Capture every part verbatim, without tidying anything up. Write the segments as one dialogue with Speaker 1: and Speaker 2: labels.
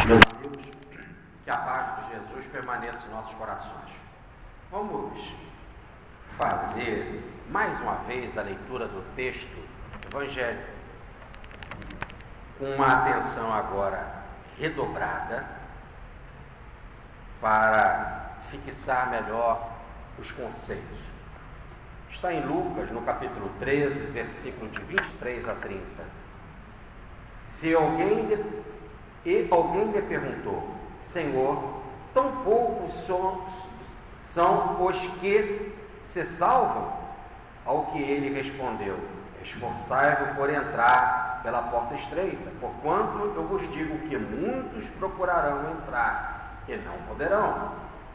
Speaker 1: Meus amigos, que a paz de Jesus permaneça em nossos corações. Vamos fazer mais uma vez a leitura do texto do Evangelho, com uma atenção agora redobrada, para fixar melhor os conceitos. Está em Lucas, no capítulo treze, versículo de vinte e três a trinta. Se alguém lhe, e alguém lhe perguntou: Senhor, tão poucos são, são os que se salvam? Ao que ele respondeu: esforçai-vos por entrar pela porta estreita, porquanto eu vos digo que muitos procurarão entrar e não poderão.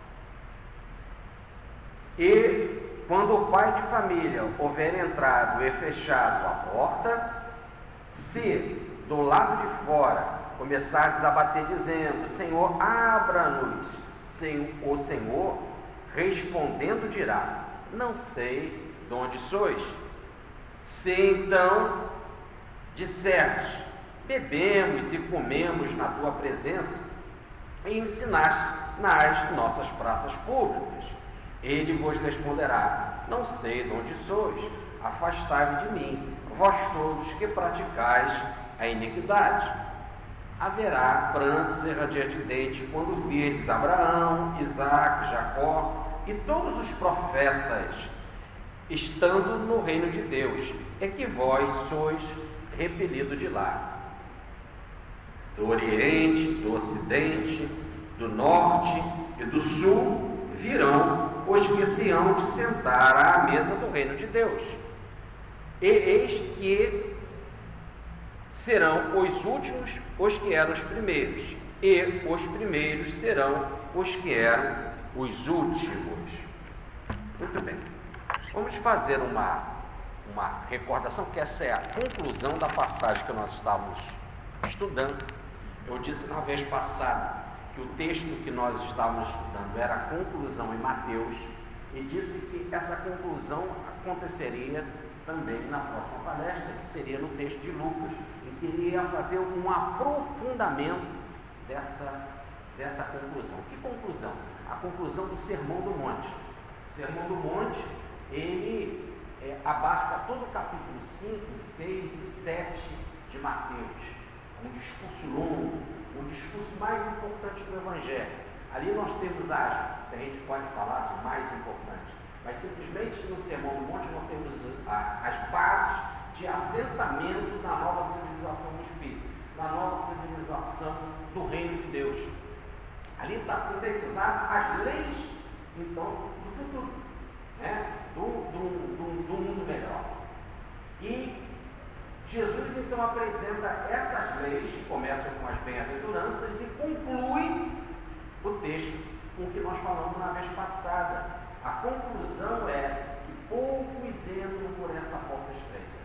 Speaker 1: E quando o pai de família houver entrado e fechado a porta, se do lado de fora começardes a bater dizendo: Senhor, abra-nos, o Senhor respondendo dirá: não sei de onde sois. Se então disseres: bebemos e comemos na tua presença e ensinaste nas nossas praças públicas, ele vos responderá: não sei de onde sois, afastai-vos de mim, vós todos que praticais a iniquidade. Haverá prantos e ranger de dente quando virdes Abraão, Isaque, Jacó e todos os profetas estando no reino de Deus, é que vós sois repelidos de lá. Do Oriente, do Ocidente, do Norte e do Sul virão os que se hão de sentar à mesa do reino de Deus. E eis que serão os últimos os que eram os primeiros, e os primeiros serão os que eram os últimos. Muito bem. Vamos fazer uma, uma recordação, que essa é a conclusão da passagem que nós estávamos estudando. Eu disse na vez passada que o texto que nós estávamos estudando era a conclusão em Mateus, e disse que essa conclusão aconteceria também na próxima palestra, que seria no texto de Lucas, em que ele ia fazer um aprofundamento dessa, dessa conclusão. Que conclusão? A conclusão do Sermão do Monte. O Sermão do Monte, ele é, abarca todo o capítulo cinco, seis e sete de Mateus. Um discurso longo, um discurso mais importante do Evangelho. Ali nós temos as, se a gente pode falar de mais importante, mas simplesmente no Sermão do Monte nós temos a, as bases de assentamento na nova civilização do Espírito, na nova civilização do Reino de Deus. Ali está sintetizado as leis, então, do futuro, né? do, do, do, do mundo melhor. E Jesus então apresenta essas leis, que começam com as bem-aventuranças, e conclui o texto com o que nós falamos na vez passada. A conclusão é que poucos entram por essa porta estreita.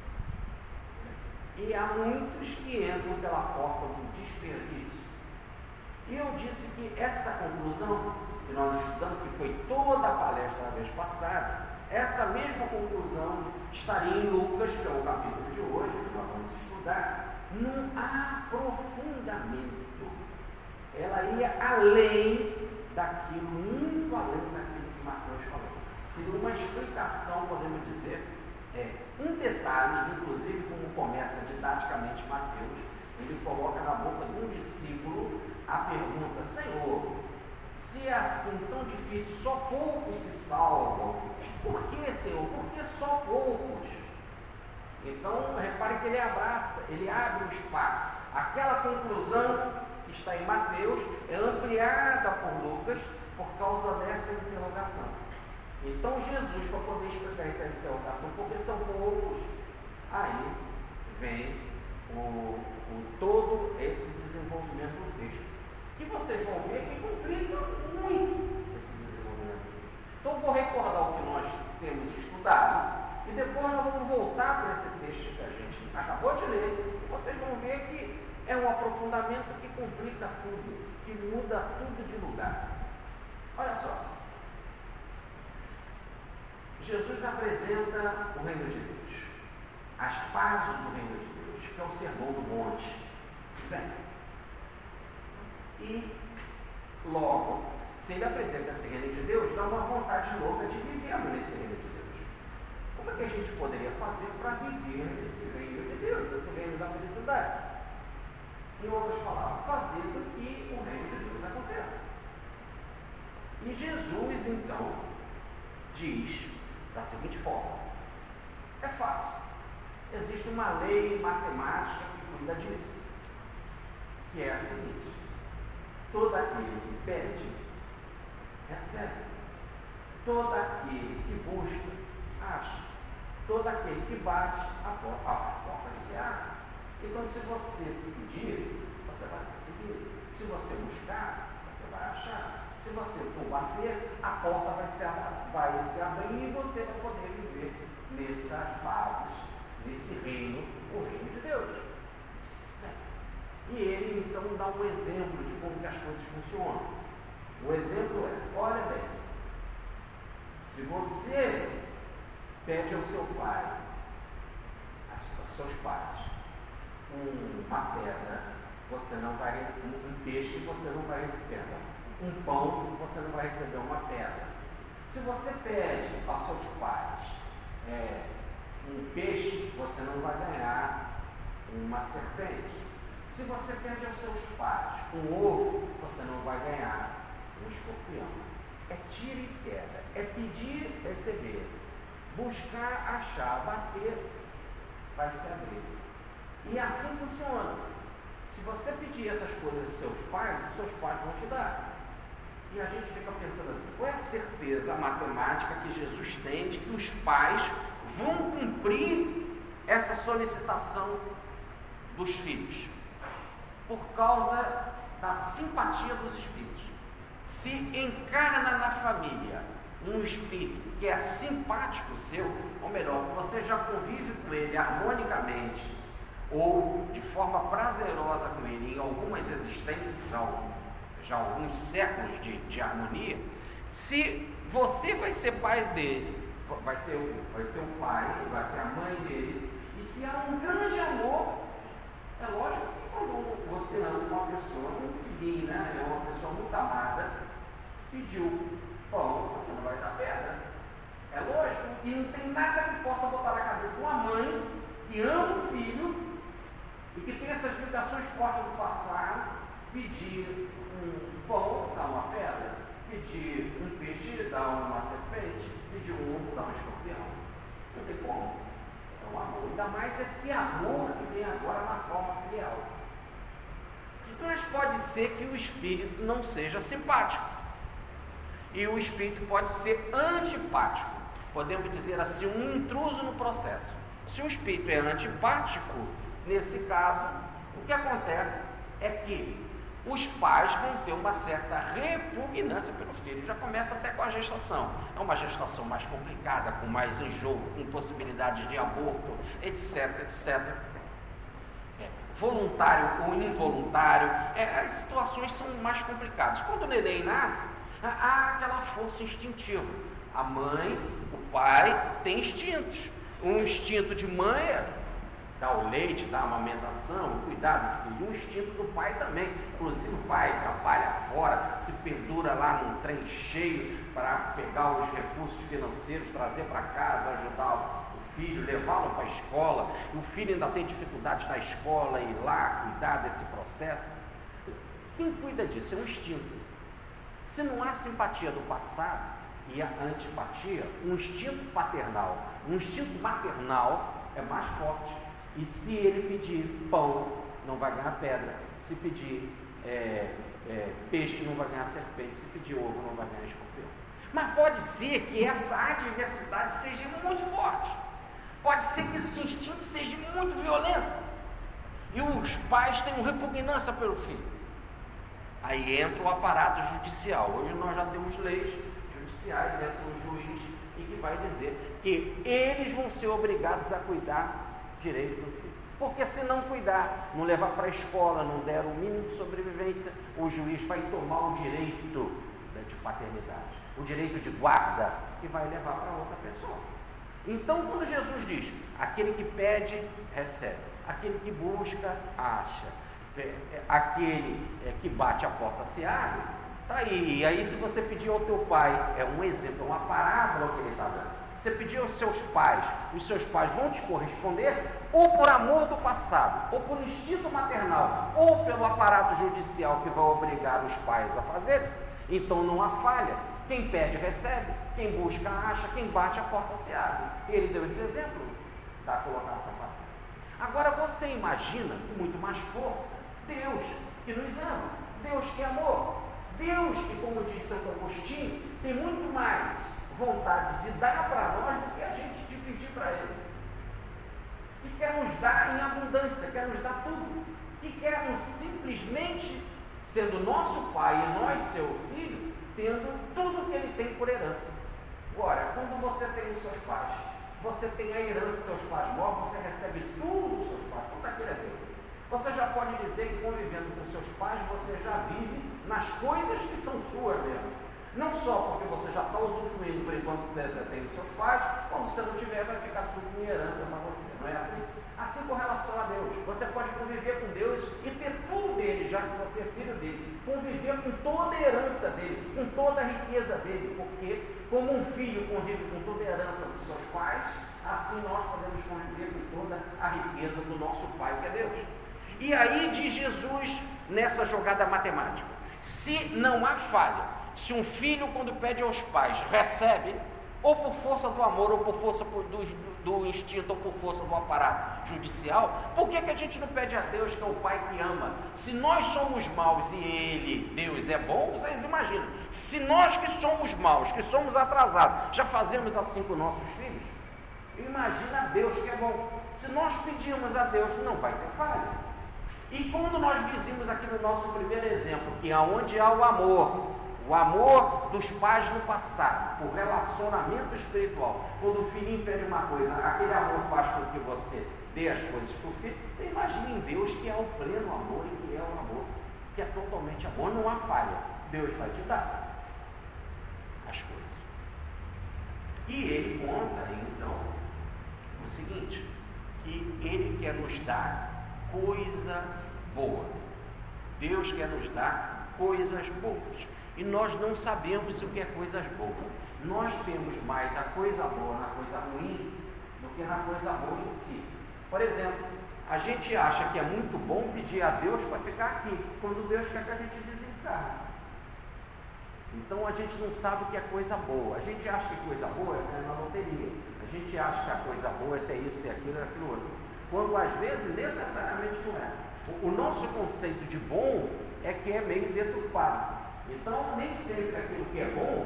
Speaker 1: E há muitos que entram pela porta do desperdício. E eu disse que essa conclusão, que nós estudamos, que foi toda a palestra da vez passada, essa mesma conclusão estaria em Lucas, que é o capítulo de hoje, que nós vamos estudar, num aprofundamento. Ela ia além daquilo, muito além daquilo que Mateus falou. Seria uma explicação, podemos dizer, é, um detalhe, inclusive como começa didaticamente Mateus, ele coloca na boca de um discípulo a pergunta: Senhor, se é assim tão difícil, só poucos se salvam, por que, Senhor? Por que só poucos? Então, repare que ele abraça, ele abre o espaço. Aquela conclusão que está em Mateus é ampliada por Lucas por causa dessa interrogação. Então, Jesus, para poder explicar essa interrogação, porque são poucos, aí vem o, o, todo esse desenvolvimento do texto, que vocês vão ver que complica muito esse desenvolvimento. Então, vou recordar o que nós temos estudado, e depois nós vamos voltar para esse texto que a gente acabou de ler, e vocês vão ver que é um aprofundamento que complica tudo, que muda tudo de lugar. Olha só. Jesus apresenta o reino de Deus, as bases do reino de Deus, que é o Sermão do Monte. Bem, E logo, se ele apresenta esse reino de Deus, dá uma vontade louca de viver nesse reino de Deus. Como é que a gente poderia fazer para viver nesse reino de Deus, nesse reino da felicidade? Em outras palavras, fazer com que o reino de Deus aconteça. E Jesus, então, diz da seguinte forma: é fácil. Existe uma lei matemática que cuida disso, que é a seguinte: todo aquele que pede, recebe. Todo aquele que busca, acha. Todo aquele que bate, a porta, a porta se abre. Então, se você pedir, você vai conseguir. Se você buscar, você vai achar. Se você for bater, a porta vai se, vai se abrir e você vai poder viver nessas bases, nesse reino, o reino de Deus. E ele então dá um exemplo de como que as coisas funcionam. O exemplo é: olha bem, se você pede ao seu pai, aos seus pais, uma pedra, você não vai, um, um peixe, você não vai receber, um pão, você não vai receber uma pedra. Se você pede aos seus pais é, um peixe, você não vai ganhar uma serpente. Se você pede aos seus pais um ovo, você não vai ganhar um escorpião. É tira e queda, é pedir, receber, buscar, achar, bater, vai se abrir. E assim funciona. Se você pedir essas coisas aos seus pais, os seus pais vão te dar. E a gente fica pensando assim: qual é a certeza matemática que Jesus tem de que os pais vão cumprir essa solicitação dos filhos? Por causa da simpatia dos espíritos. Se encarna na família um espírito que é simpático seu, ou melhor, você já convive com ele harmonicamente, ou de forma prazerosa com ele em algumas existências, já, já alguns séculos de, de harmonia, se você vai ser pai dele, vai ser, vai ser o pai, vai ser a mãe dele, e se há um grande amor, é lógico que quando você ama uma pessoa, um filhinho, né, é uma pessoa muito amada, pediu pão, você não vai dar pedra. É lógico, e não tem nada que possa botar na cabeça de uma mãe que ama o filho e que tem essas ligações fortes do passado, pedir um pão, dar uma pedra, pedir um peixe, dar uma serpente, pedir um ovo, dar um escorpião. Não tem como. É um amor. Ainda mais esse amor que vem agora na forma filial. Mas pode ser que o espírito não seja simpático. E o espírito pode ser antipático. Podemos dizer assim, um intruso no processo. Se o espírito é antipático, nesse caso, o que acontece é que os pais vão ter uma certa repugnância pelo filho. Já começa até com a gestação. É uma gestação mais complicada, com mais enjoo, com possibilidades de aborto, etc, etcétera. É, voluntário ou involuntário. É, as situações são mais complicadas. Quando o neném nasce, há aquela força instintiva. A mãe, o pai, tem instintos. Um instinto de mãe é dar o leite, dar a amamentação, cuidar do filho. Um instinto do pai também. Inclusive o pai trabalha fora, se pendura lá num trem cheio para pegar os recursos financeiros, trazer para casa, ajudar o filho, levá-lo para a escola. E o filho ainda tem dificuldades na escola, ir lá, cuidar desse processo. Quem cuida disso? É um instinto. Se não há simpatia do passado e a antipatia, um instinto paternal, um instinto maternal é mais forte. E se ele pedir pão, não vai ganhar pedra. Se pedir é, é, peixe, não vai ganhar serpente. Se pedir ovo, não vai ganhar escorpião. Mas pode ser que essa adversidade seja muito forte. Pode ser que esse instinto seja muito violento. E os pais tenham repugnância pelo filho. Aí entra o aparato judicial. Hoje nós já temos leis judiciais, entra um juiz e que vai dizer que eles vão ser obrigados a cuidar direito do filho. Porque se não cuidar, não levar para a escola, não der o mínimo de sobrevivência, o juiz vai tomar o direito de paternidade, o direito de guarda, e vai levar para outra pessoa. Então, quando Jesus diz, aquele que pede, recebe, aquele que busca, acha, aquele que bate a porta se abre, tá aí. E aí se você pedir ao teu pai, é um exemplo, é uma parábola que ele está dando. Você pedir aos seus pais, os seus pais vão te corresponder, ou por amor do passado, ou por instinto maternal, ou pelo aparato judicial que vai obrigar os pais a fazer. Então não há falha. Quem pede, recebe. Quem busca, acha. Quem bate, a porta se abre. Ele deu esse exemplo da colocação paterna. Agora você imagina, com muito mais força, Deus que nos ama, Deus que é amor, Deus que, como diz Santo Agostinho, tem muito mais vontade de dar para nós do que a gente de pedir para Ele. Que quer nos dar em abundância, quer nos dar tudo. Que quer nos simplesmente, sendo nosso Pai e nós seu Filho, tendo tudo que Ele tem por herança. Agora, quando você tem os seus pais, você tem a herança dos seus pais mortos, você recebe tudo dos seus pais, tudo aquilo é Deus. Você já pode dizer que convivendo com seus pais, você já vive nas coisas que são suas mesmo. Não só porque você já está usufruindo por enquanto você tem os seus pais, quando você não tiver, vai ficar tudo em herança para você. Não é assim? Assim com relação a Deus. Você pode conviver com Deus e ter tudo dele, já que você é filho dele. Conviver com toda a herança dele, com toda a riqueza dele. Porque, como um filho convive com toda a herança dos seus pais, assim nós podemos conviver com toda a riqueza do nosso Pai, que é Deus. E aí diz Jesus nessa jogada matemática: se não há falha, se um filho, quando pede aos pais, recebe, ou por força do amor, ou por força do, do, do instinto, ou por força do aparato judicial, por que, que a gente não pede a Deus, que é o Pai que ama? Se nós somos maus e Ele, Deus, é bom, vocês imaginam, se nós que somos maus, que somos atrasados, já fazemos assim com nossos filhos, imagina a Deus que é bom. Se nós pedimos a Deus, não vai ter falha. E quando nós dizemos aqui no nosso primeiro exemplo, que aonde há o amor, o amor dos pais no passado, o relacionamento espiritual, quando o filhinho pede uma coisa, aquele amor faz com que você dê as coisas para o filho. Então imagine em Deus, que é o pleno amor e que é o amor, que é totalmente amor, não há falha. Deus vai te dar as coisas. E Ele conta então o seguinte, que Ele quer nos dar coisa boa. Deus quer nos dar coisas boas. E nós não sabemos o que é coisas boas. Nós temos mais a coisa boa na coisa ruim do que na coisa boa em si. Por exemplo, a gente acha que é muito bom pedir a Deus para ficar aqui, quando Deus quer que a gente desencarne. Então a gente não sabe o que é coisa boa. A gente acha que coisa boa é na loteria. A gente acha que a coisa boa é ter isso e aquilo e aquilo outro. Quando às vezes necessariamente não é. O, o nosso conceito de bom é que é meio deturpado. Então, nem sempre aquilo que é bom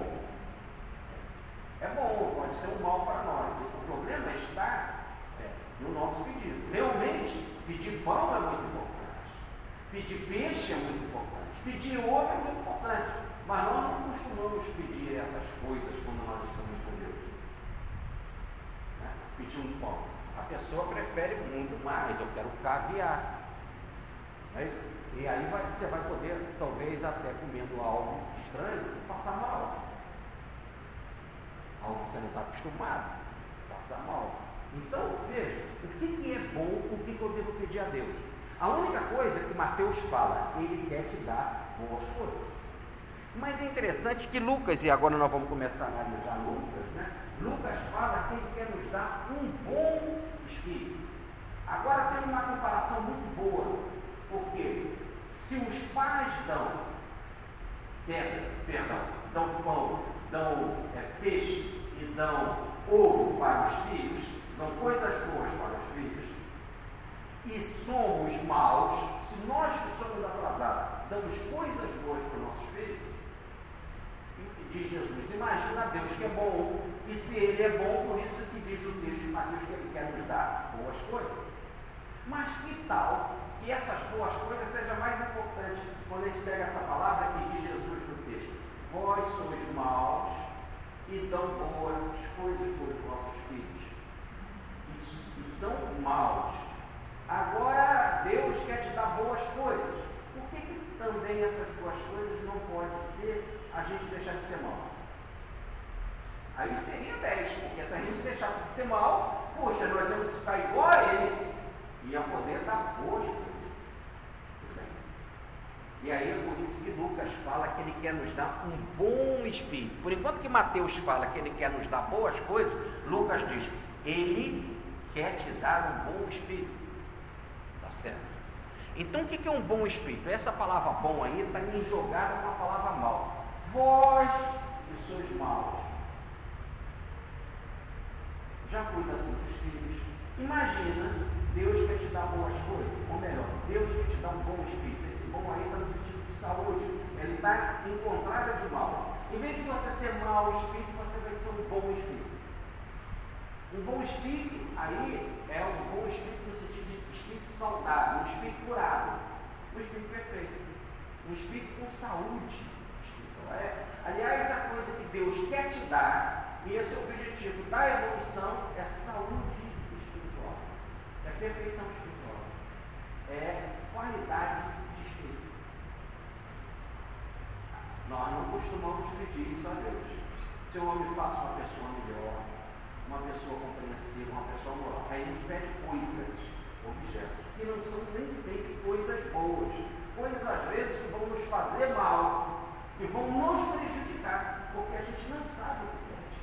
Speaker 1: é bom, pode ser um mal para nós. O problema está é, no nosso pedido. Realmente, pedir pão é muito importante, pedir peixe é muito importante, pedir ouro é muito importante, mas nós não costumamos pedir essas coisas quando nós estamos com Deus. Né? Pedir um pão. A pessoa prefere muito mais, eu quero caviar. Né? E aí vai, você vai poder, talvez até comendo algo estranho, passar mal. Algo que você não está acostumado, passar mal. Então, veja, o que, que é bom, o que, que eu devo pedir a Deus? A única coisa que Mateus fala, Ele quer te dar boas coisas. Mas é interessante que Lucas, e agora nós vamos começar a analisar Lucas, né? Lucas fala que Ele quer nos dar um bom espírito. Agora tem uma comparação muito boa, porque se os pais dão, perdão, dão pão, dão é, peixe e dão ovo para os filhos, dão coisas boas para os filhos, e somos maus, se nós que somos atrasados damos coisas boas para os nossos filhos, diz Jesus, imagina Deus que é bom, e se Ele é bom, por isso que diz o texto de Mateus que Ele quer nos dar boas coisas. Mas que tal que essas boas coisas sejam mais importantes quando a gente pega essa palavra que diz Jesus no texto? Vós sois maus e dão boas coisas para os vossos filhos. E, e são maus. Agora Deus quer te dar boas coisas. Por que, que também essas boas coisas não pode ser a gente deixar de ser mal? Aí seria dez, porque se a gente deixasse de ser mal, poxa, nós vamos ficar igual a Ele. Ia poder dar boas coisas. E aí é por isso que Lucas fala que ele quer nos dar um bom espírito. Por enquanto que Mateus fala que ele quer nos dar boas coisas, Lucas diz, ele quer te dar um bom espírito. Tá certo? Então o que é um bom espírito? Essa palavra bom aí está enjogada com a palavra mal. Vós que sois maus, já cuida assim dos filhos. Imagina, Deus quer te dar boas coisas, ou melhor, Deus quer te dar um bom espírito. Esse bom aí está no sentido de saúde, ele está em contrário de mal. Em vez de você ser mau espírito, você vai ser um bom espírito. Um bom espírito aí é um bom espírito no sentido de espírito saudável, um espírito curado, um espírito perfeito, um espírito com saúde espiritual. É, aliás, a coisa que Deus quer te dar, e esse é o objetivo da evolução, é saúde espiritual, é perfeição espiritual, é qualidade de espírito. Nós não costumamos pedir isso a Deus. Se o homem faça uma pessoa melhor, uma pessoa compreensiva, uma pessoa moral, aí a gente pede coisas, objetos, que não são nem sempre coisas boas, coisas às vezes que vão nos fazer mal, que vão nos prejudicar, porque a gente não sabe o que pede.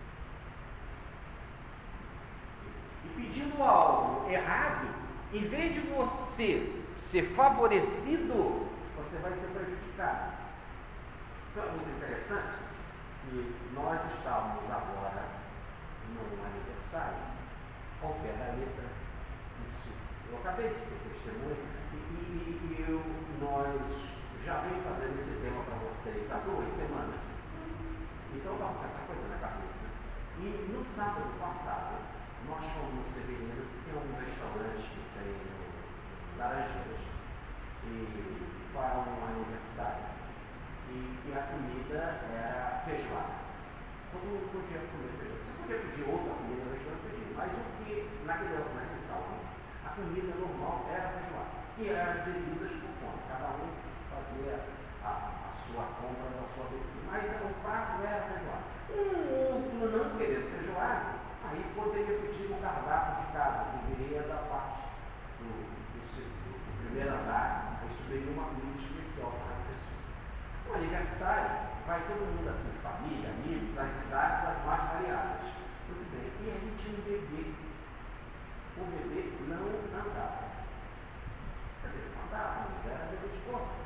Speaker 1: E pedindo algo errado, em vez de você ser favorecido, você vai ser prejudicado. Então é muito interessante que nós estávamos agora num aniversário, ao pé da letra, isso, eu acabei de ser testemunha, e, e, e eu, nós já vem fazendo esse tema para vocês há duas semanas, então vamos com essa coisa na cabeça. E no sábado passado, nós fomos no Severino, que tem um restaurante que tem em Laranjeiras, e para um aniversário, e, e a comida era feijoada. Todo mundo podia comer feijão. Você podia pedir outra comida no restaurante, pedir, mas o que naquele, naquele salão, a comida normal era feijoada. E eram as bebidas por conta. Cada um fazia a, a sua compra da sua bebida. Mas o prato era feijoada. Um outro não querendo feijoada, aí poderia pedir um cardápio de casa, que viria da parte do, do, do, do primeiro andar, aí subiria uma comida especial para a pessoa. No aniversário, vai todo mundo assim, família, amigos, as cidades as mais variadas. Muito bem. E aí tinha um bebê. O bebê não andava. Quer dizer, não andava, não era bebê de corpo.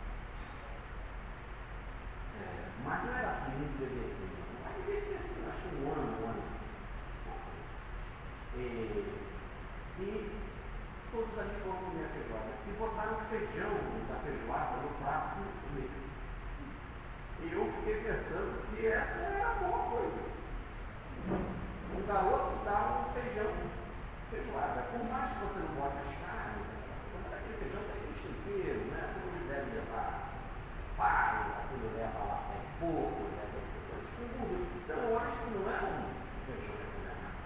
Speaker 1: É, mas não era assim, muito bebezinho. Mas bebê assim, acho que um ano, um ano. E, e todos ali foram comer a feijoada. E botaram o feijão da feijoada no prato do meio. E eu fiquei pensando se essa era a boa coisa. Um garoto dá um feijão, feijoada. Por mais que você não goste as carnes, aquele feijão tem um tempero, né? Aquilo deve levar palha, aquilo leva lá é pouco, leva coisas com gordura. Então eu acho que não é um feijão recomendado.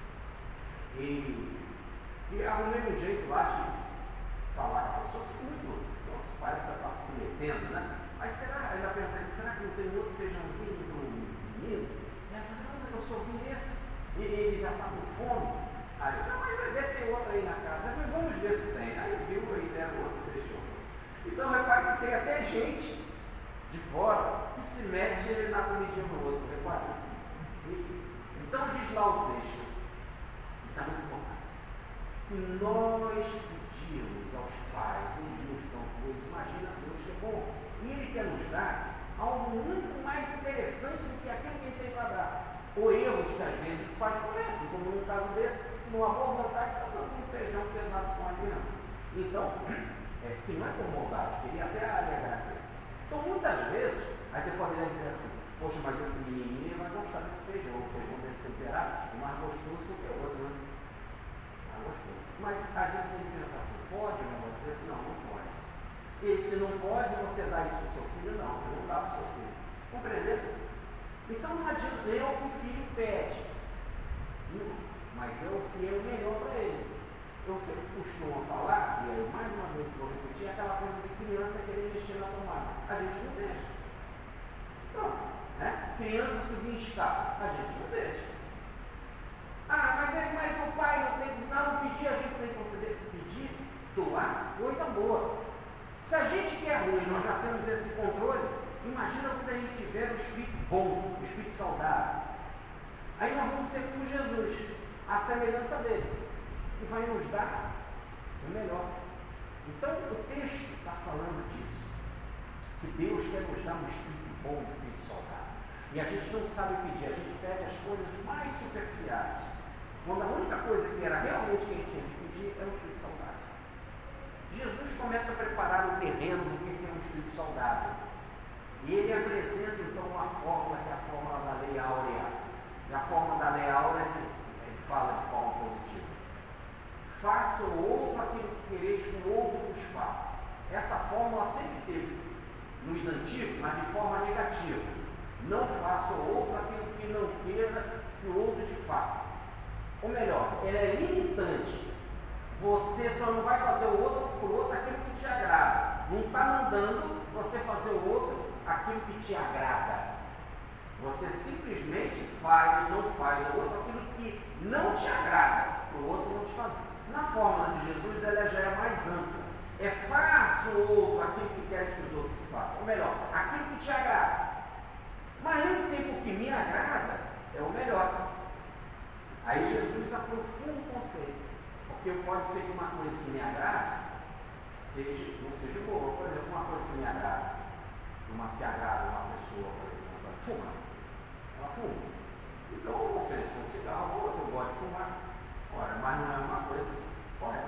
Speaker 1: E, e arrumei um jeito lá de falar com a pessoa assim, muito, nossa, parece que ela está se metendo, né? Mas será, eu já perguntei, será que não tem outro feijãozinho do menino? E ela falou, não, eu só vi esse. E ele já está com fome. Aí eu já, mas deve ter outro aí na casa. Eu falei, vamos ver se tem. Aí viu aí deram outro feijão. Então repare que tem até gente de fora que se mete na comidinha do outro, repare. Então diz lá o texto, isso é muito importante. Se nós pedirmos aos pais e nos dão coisas, imagina Deus que é bom. E Ele quer nos dar algo muito mais interessante do que aquilo que Ele tem para dar. Ou erros que às vezes os pais cometem, como num caso desse, numa boa vontade, está dando um feijão pesado com a criança. Então, é, que não é por maldade, queria até alegar aqui. Então, muitas vezes, aí você poderia dizer assim, poxa, mas esse menininho vai gostar desse feijão, o feijão desse temperado é mais gostoso do que o outro, né? Mais gostoso. Mas a gente tem que pensar assim, pode um negócio desse? Não, não pode. E se não pode você dar isso para o seu filho, não, você não dá para o seu filho. Compreendeu? Então não adianta é o que o filho pede, mas é o que é o melhor para ele. Eu sempre costumo falar, e aí mais uma vez vou repetir, aquela coisa de criança querer mexer na tomada. A gente não deixa. Não, né? Criança subir em escada, a gente não deixa. Ah, mas, é, mas o pai não tem que não, pedir, a gente tem que conceder. Pedir, doar, coisa boa. Se a gente que é ruim, nós já temos esse controle, imagina quando a gente tiver um espírito bom, um espírito saudável. Aí nós vamos ser como Jesus, a semelhança dele, que vai nos dar o melhor. Então o texto está falando disso, que Deus quer nos dar um espírito bom, um espírito saudável. E a gente não sabe pedir, a gente pede as coisas mais superficiais, quando a única coisa que era realmente que a gente tinha que pedir é um espírito saudável. Jesus começa a preparar o terreno do que é um espírito saudável. E ele apresenta então uma fórmula, que é a fórmula da lei áurea. E a fórmula da lei áurea ele fala de forma positiva. Faça o outro aquilo que quereis que o outro vos faça. Essa fórmula sempre teve nos antigos, mas de forma negativa. Não faça o outro aquilo que não queira que o outro te faça. Ou melhor, ela é limitante. Você só não vai fazer o outro por outro aquilo que te agrada. Não está mandando você fazer o outro aquilo que te agrada. Você simplesmente faz, não faz o outro aquilo que não te agrada, para o outro não te fazer. Na fórmula de Jesus, ela já é mais ampla. É faça o outro aquilo que quer que os outros façam. Ou melhor, aquilo que te agrada. Mas nem sempre o que me agrada é o melhor. Aí Jesus aprofunda o conceito. Porque pode ser que uma coisa que me agrada seja, não seja boa. Por exemplo, uma coisa que me agrada, uma que agrada uma pessoa, por exemplo, ela fuma. Ela fuma. Então eu vou oferecer um cigarro, ou eu gosto de fumar. Ora, mas não é uma coisa correta.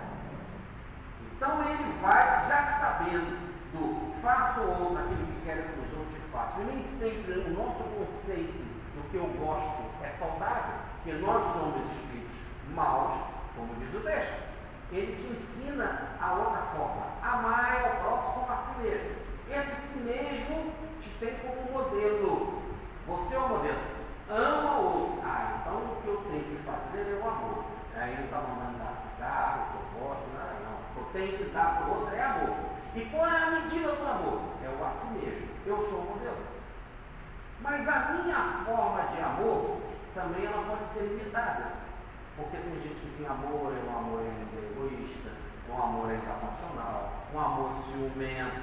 Speaker 1: Então ele vai já sabendo do faça o outro aquilo que quer que os outros façam. E nem sempre o nosso conceito do que eu gosto é saudável, porque nós somos espíritos maus. Como diz o texto, ele te ensina a outra forma. Amar ao próximo como a si mesmo. Esse si mesmo te tem como modelo. Você é o modelo. Ama o outro. Ah, então o que eu tenho que fazer é o amor. Aí não está mandando dar cigarro, que eu gosto, não, não. O que eu tenho que dar para o outro é amor. E qual é a medida do amor? É o a si mesmo. Eu sou o modelo. Mas a minha forma de amor também ela pode ser limitada. Porque tem gente que tem amor, é um amor egoísta, um amor internacional, um amor ciumento,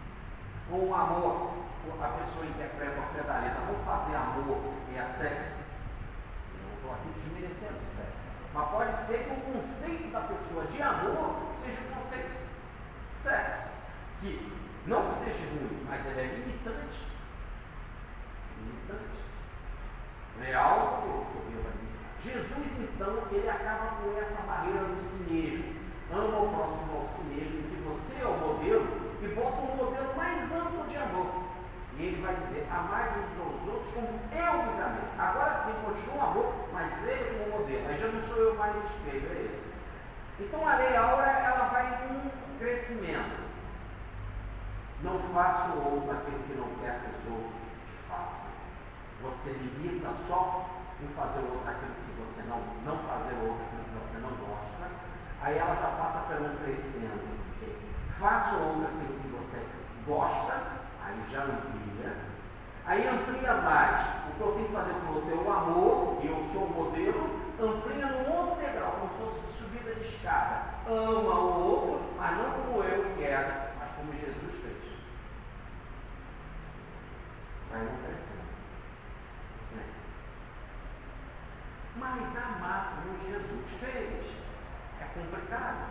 Speaker 1: um amor, a pessoa interpreta o pé da letra, vamos fazer amor e a sexo. Eu não estou aqui desmerecendo o sexo. Mas pode ser que o conceito da pessoa de amor seja o conceito de sexo. Que não que seja ruim, mas ele é limitante. Limitante. É algo que eu devo admitir. Jesus, então, ele acaba com essa barreira do si mesmo. Ama o próximo ao si mesmo, que você é o modelo, e bota um modelo mais amplo de amor. E ele vai dizer, amai uns aos outros como eu vos amei. Agora sim, continua o amor, mas ele como modelo. Aí já não sou eu mais espelho, é ele. Então a lei áurea, ela vai em um crescimento. Não faça o outro aquilo que não quer que os outros te façam. Você limita só em fazer o outro aquilo que você não, não fazer o outro aquilo que você não gosta. Aí ela já passa por um crescendo. Faça o outro aquilo que você gosta, aí já amplia. Aí amplia mais. O que eu tenho que fazer com o outro é o amor, e eu sou o modelo, amplia num outro degrau, como se fosse subida de escada. Ama o outro, mas não como eu quero, mas como Jesus fez. Vai não crescendo. Mas amar como Jesus fez é complicado.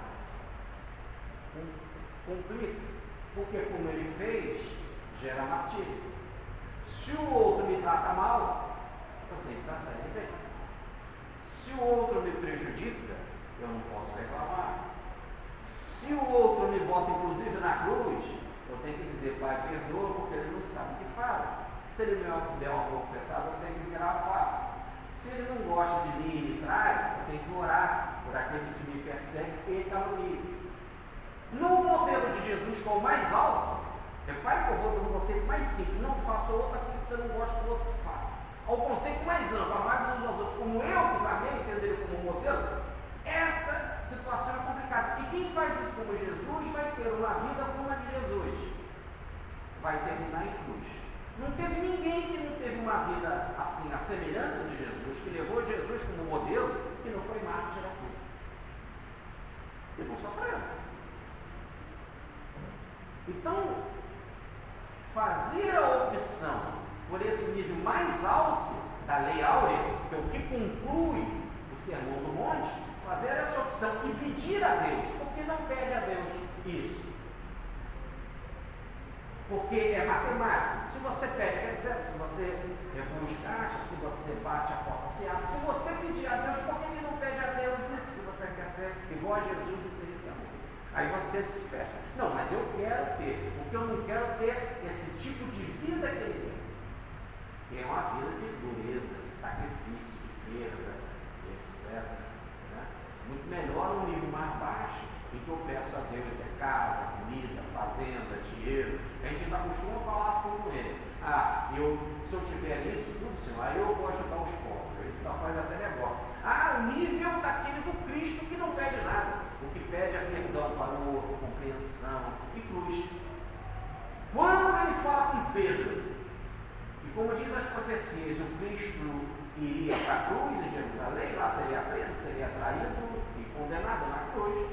Speaker 1: Complica. Porque como ele fez, gera martírio. Se o outro me trata mal, eu tenho que tratar ele bem. Se o outro me prejudica, eu não posso reclamar. Se o outro me bota inclusive na cruz, eu tenho que dizer, Pai, perdoa, porque ele não sabe o que fala. Se ele me der uma bofetada, eu tenho que virar a face. Se ele não gosta de mim e me trai, eu tenho que orar por aquele que me persegue e calunia. No modelo de Jesus, que é o mais alto, repare que eu vou no conceito mais simples, não faça outro aquilo que você não gosta que o outro que faça. Ao conceito mais amplo, amar uns aos outros como eu vos amei, entender ele como modelo, essa situação é complicada. E quem faz isso como Jesus vai ter uma vida como a de Jesus. Vai terminar em cruz. Não teve ninguém que não teve uma vida assim, a semelhança de Jesus, que levou Jesus como modelo e não foi mártir aqui. E não sofreu. Então, fazer a opção por esse nível mais alto da lei áurea, que é o que conclui o Sermão do Monte, fazer essa opção e pedir a Deus. Por que não pede a Deus isso? Porque é matemática. Se você pede, recebe. Se você busca, acha. Se você bate, a porta se abre. Se você pedir a Deus, por que ele não pede a Deus isso? Se você quer ser igual a Jesus e ter esse amor. Aí você se fecha. Não, mas eu quero ter. Porque eu não quero ter esse tipo de vida que ele tem. Que é uma vida de dureza, de sacrifício, de perda, etcétera. Né? Muito melhor um nível mais baixo, em que eu peço a Deus é casa, comida, fazenda, dinheiro. A gente ainda costuma falar assim com ele. Ah, eu, se eu tiver isso, tudo, Senhor, aí eu vou ajudar os pobres. A gente faz até negócio. Ah, o nível daquele do Cristo que não pede nada. O que pede é perdão para o outro, compreensão e cruz. Quando ele fala com Pedro, e como diz as profecias, o Cristo iria para a cruz em Jerusalém, lá seria preso, seria traído e condenado na cruz.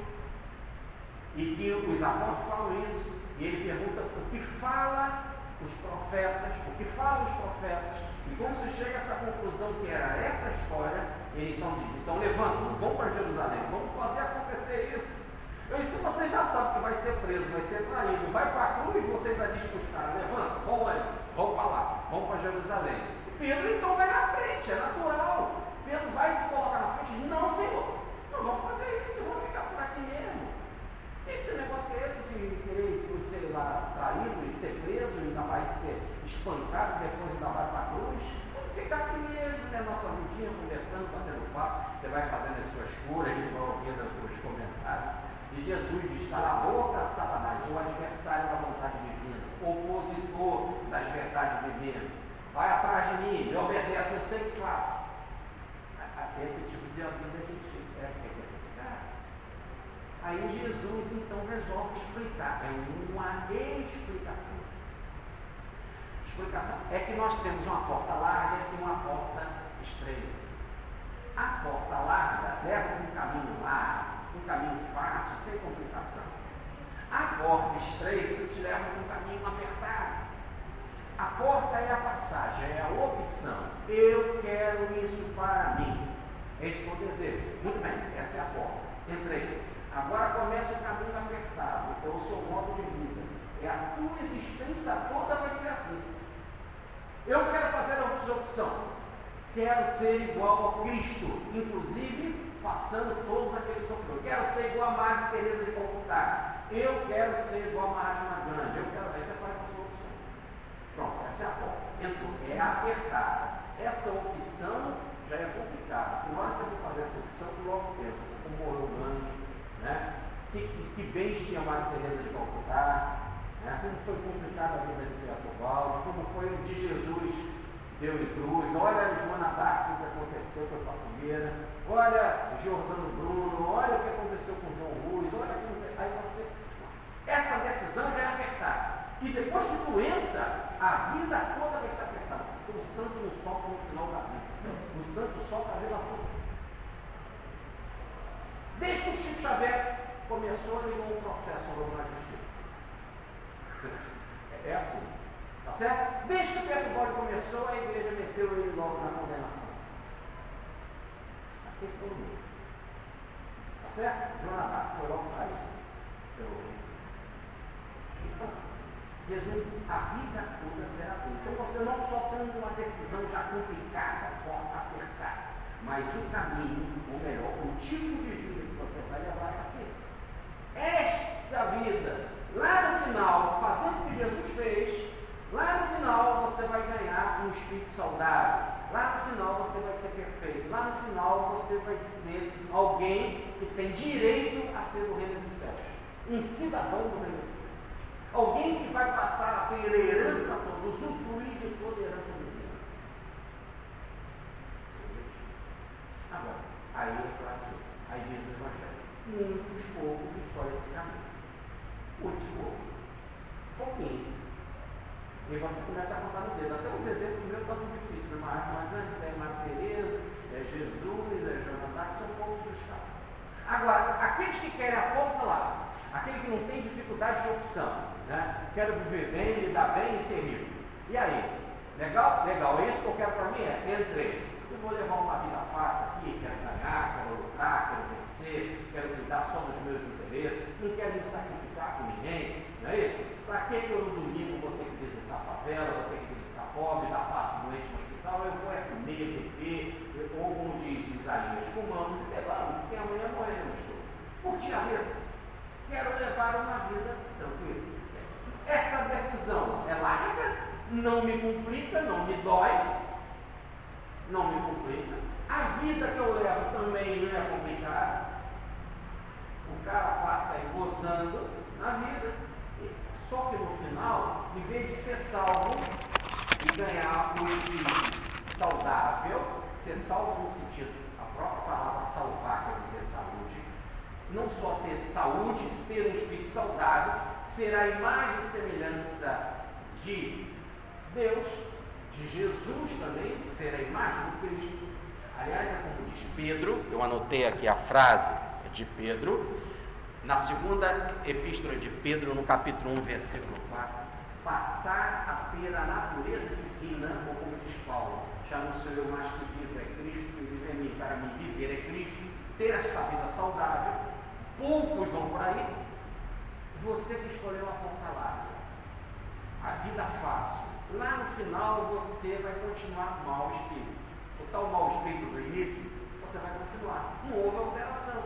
Speaker 1: E que os apóstolos falam isso, e ele pergunta o que fala os profetas, o que falam os profetas, e quando se chega a essa conclusão que era essa história, ele então diz, então levanta, vamos para Jerusalém, vamos fazer acontecer isso. Eu disse, você já sabe que vai ser preso, vai ser traído, vai para a cruz, você ainda diz para os caras, levanta, vamos aí, vamos para lá, vamos para Jerusalém. E Pedro então vai na frente, é natural. Pedro vai se colocar na frente e diz, não, Senhor, não vamos fazer isso, vamos ficar por aqui mesmo. E que negócio é esse de querer ser lá traído e ser preso e ainda mais ser espancado depois ainda vai para a cruz? Vamos ficar aqui mesmo, né? Nossa vidinha, conversando, batendo papo, você vai fazendo as suas curas e vai ouvindo os seus comentários. E Jesus diz, cala a boca, Satanás, o adversário da vontade divina, opositor das verdades divinas. Vai atrás de mim, me obedece, eu sei que faço. Esse tipo de vida a gente é quer. Aí Jesus então resolve explicar, é uma explicação. Explicação é que nós temos uma porta larga e uma porta estreita. A porta larga leva um caminho largo, um caminho fácil, sem complicação. A porta estreita te leva para um caminho apertado. A porta é a passagem, é a opção. Eu quero isso para mim. É isso que eu desejo. Muito bem, essa é a porta. Entrei. Agora começa o caminho apertado, é o seu modo de vida. É a tua existência toda vai ser assim. Eu quero fazer a opção. Quero ser igual ao Cristo, inclusive passando todos aqueles sofrimentos. Quero ser igual a Madre Teresa de Calcutá. Eu quero ser igual a Mahatma Gandhi. Eu quero. Aí você faz a sua opção. Pronto, essa é a porta. Entrou. É apertada. Essa opção já é complicada. Nós temos que fazer essa opção que logo pensa, como morou Gandhi. Né? Que, que, que bens tinha a Madre Teresa de Calcutá, né? Como foi complicada a vida de Teobaldo, como foi o de Jesus deu em cruz, olha Joana d'Arc, o que aconteceu com a fogueira, olha Jordano Bruno, olha o que aconteceu com João Ruz, olha que aí você. Essa decisão já é apertada. E depois que tu entra, a vida toda vai ser apertada. Porque o santo não sopra no final da vida. O santo sopra a vida toda. Desde que o Chico Xavier começou, ele um processo ao na justiça. É assim. Tá certo? Desde que o Pedro Bode começou, a igreja meteu ele logo na condenação. Assim foi o mundo. Tá certo? Jonathan foi logo para isso. Então, Jesus, a vida toda será assim. Então você não só tem uma decisão já complicada, porta apertada, mas o caminho, ou melhor, o tipo de vida que você vai levar é assim. Esta vida, lá no final, fazendo o que Jesus fez, lá no final você vai ganhar um espírito saudável. Lá no final você vai ser perfeito. Lá no final você vai ser alguém que tem direito a ser do reino dos céus. Um cidadão do reino dos céus. Alguém que vai passar a ter herança toda, usufruir de toda a herança divina. Agora, aí é claro, aí diz o Evangelho. Muitos poucos escolhem esse caminho. Muitos poucos. Pouquinho. E você começa a contar no dedo. Até os exemplos meus estão muito difíceis. Né? Mahatma Gandhi, é Madre Teresa, é Jesus, é Joana d'Arc, são poucos os casos. Agora, aqueles que querem a porta lá, aquele que não tem dificuldade de opção, né? Quero viver bem, lidar bem e ser rico. E aí? Legal? Legal. É isso que eu quero para mim? É, entrei. Eu vou levar uma vida fácil aqui, quero ganhar, quero lutar, quero vencer, quero cuidar só dos meus interesses, não quero me sacrificar com ninguém, não é isso? Para que eu no domingo vou ter que visitar a favela, vou ter que visitar pobre, dar passo doente no hospital, eu vou é comer, beber, ou como diz Isaías, fumamos e levamos, porque amanhã morremos todos. Curtir a vida. Quero levar uma vida tranquila. Essa decisão é larga, não me complica, não me dói, não me complica. A vida que eu levo também não é complicada. O cara passa aí gozando na vida, só que no final, em vez de ser salvo e ganhar um espírito saudável, ser salvo no sentido, a própria palavra salvar quer dizer saúde, não só ter saúde, ter um espírito saudável, ser a imagem e semelhança de Deus, de Jesus também, ser a imagem do Cristo. Aliás, é como diz Pedro, eu anotei aqui a frase de Pedro, na segunda epístola de Pedro, no capítulo um, versículo quatro, passar a ter a natureza divina, ou como diz Paulo, já não sou eu mais que vivo, é Cristo que vive em mim, para mim viver é Cristo, ter esta vida saudável. Poucos vão por aí, você que escolheu a porta larga, a vida fácil, lá no final você vai continuar com mau espírito. O tal mau espírito do início, você vai continuar. Não houve alteração.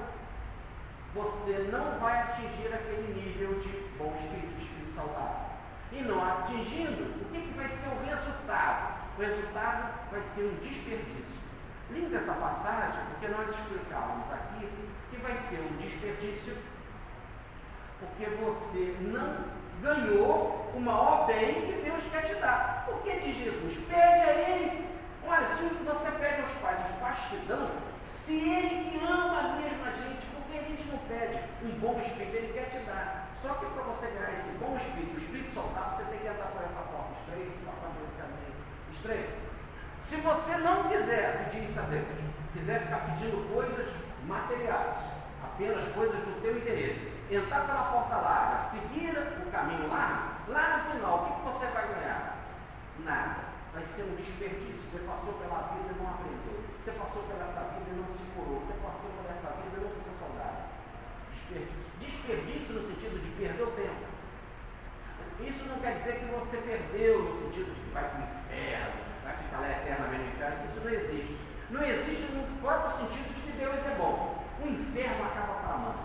Speaker 1: Você não vai atingir aquele nível de bom espírito, de espírito saudável. E não atingindo, o que, que vai ser o resultado? O resultado vai ser um desperdício. Linda essa passagem, porque nós explicávamos aqui que vai ser um desperdício, porque você não ganhou o maior bem que Deus quer te dar. O que diz Jesus? Pede a Ele. Olha, se você pede aos pais, os pais te dão, se Ele que ama a mesma gente, por que a gente não pede um bom espírito? Ele quer te dar. Só que para você ganhar esse bom espírito, o espírito saudável, você tem que entrar por essa porta estreita, passar por esse caminho estreito. Se você não quiser pedir isso a Deus, quiser ficar pedindo coisas materiais, apenas coisas do teu interesse, entrar pela porta larga, seguir o caminho largo, lá no final, o que, que você vai ganhar? Nada. Vai ser um desperdício. Você passou pela vida e não aprendeu. Você passou por essa vida e não se curou. Você passou por essa vida e não ficou saudável. Desperdício. Desperdício no sentido de perder o tempo. Isso não quer dizer que você perdeu no sentido de que vai para o inferno, vai ficar lá eternamente no inferno. Isso não existe. Não existe no próprio sentido de que Deus é bom. O inferno acaba para a mãe.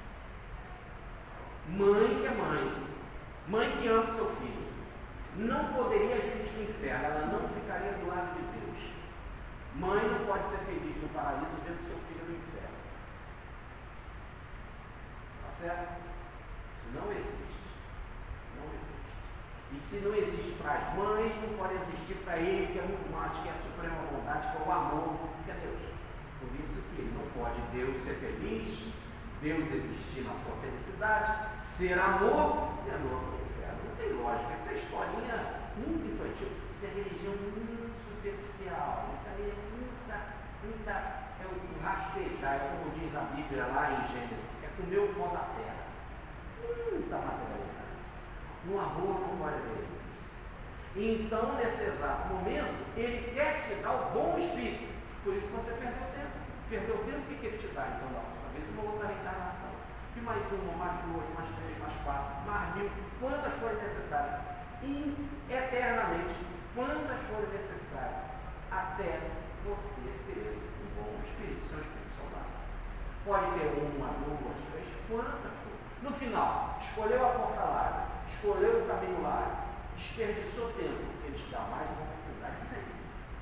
Speaker 1: Mãe que é mãe. Mãe que ama seu filho. Não poderia admitir o inferno, ela não ficaria do lado de Deus. Mãe não pode ser feliz no paraíso vendo seu filho no inferno. Tá certo? Isso não existe. Não existe. E se não existe para as mães, não pode existir para Ele, que é muito mais, que é a suprema vontade, que é o amor, que é Deus. Por isso que não pode Deus ser feliz, Deus existir na sua felicidade, ser amor e amor no inferno. Não tem lógica. Essa historinha muito infantil, isso é religião muito superficial, isso aí é muita, muita, é o rastejar, é como diz a Bíblia lá em Gênesis, é comer o pó da terra. Muita materialidade. No amor não pode haver isso. Então, nesse exato momento, Ele quer te dar o bom espírito. Por isso você perdeu tempo. Perdeu tempo, o que, que Ele te dá? Então, da outra vez, uma outra reencarnação. E mais uma, mais duas, mais três, mais quatro, mais mil, quantas forem necessárias. E eternamente, quantas forem necessárias, até você ter um bom espírito, seu espírito saudável. Pode ter uma, duas, três, quantas forem. No final, escolheu a porta larga, escolheu o caminho largo, desperdiçou tempo, Ele te dá mais uma oportunidade sempre.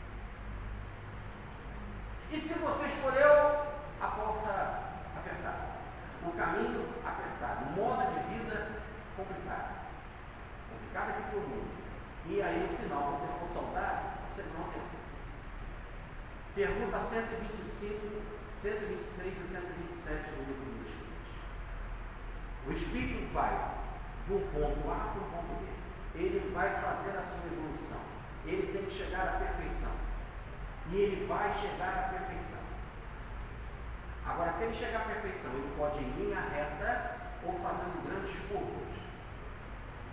Speaker 1: E se você escolheu a porta apertada, o caminho apertado, o modo de vida complicado, complicado aqui para o mundo, e aí no final você for saudável, você não tem. Pergunta cento e vinte e cinco, cento e vinte e seis e cento e vinte e sete do livro dos Espíritos. O Espírito vai do ponto A para o ponto B. Ele vai fazer a sua evolução. Ele tem que chegar à perfeição. E ele vai chegar à perfeição. Agora, para ele chegar à perfeição, ele pode ir em linha reta ou fazendo grandes curvas.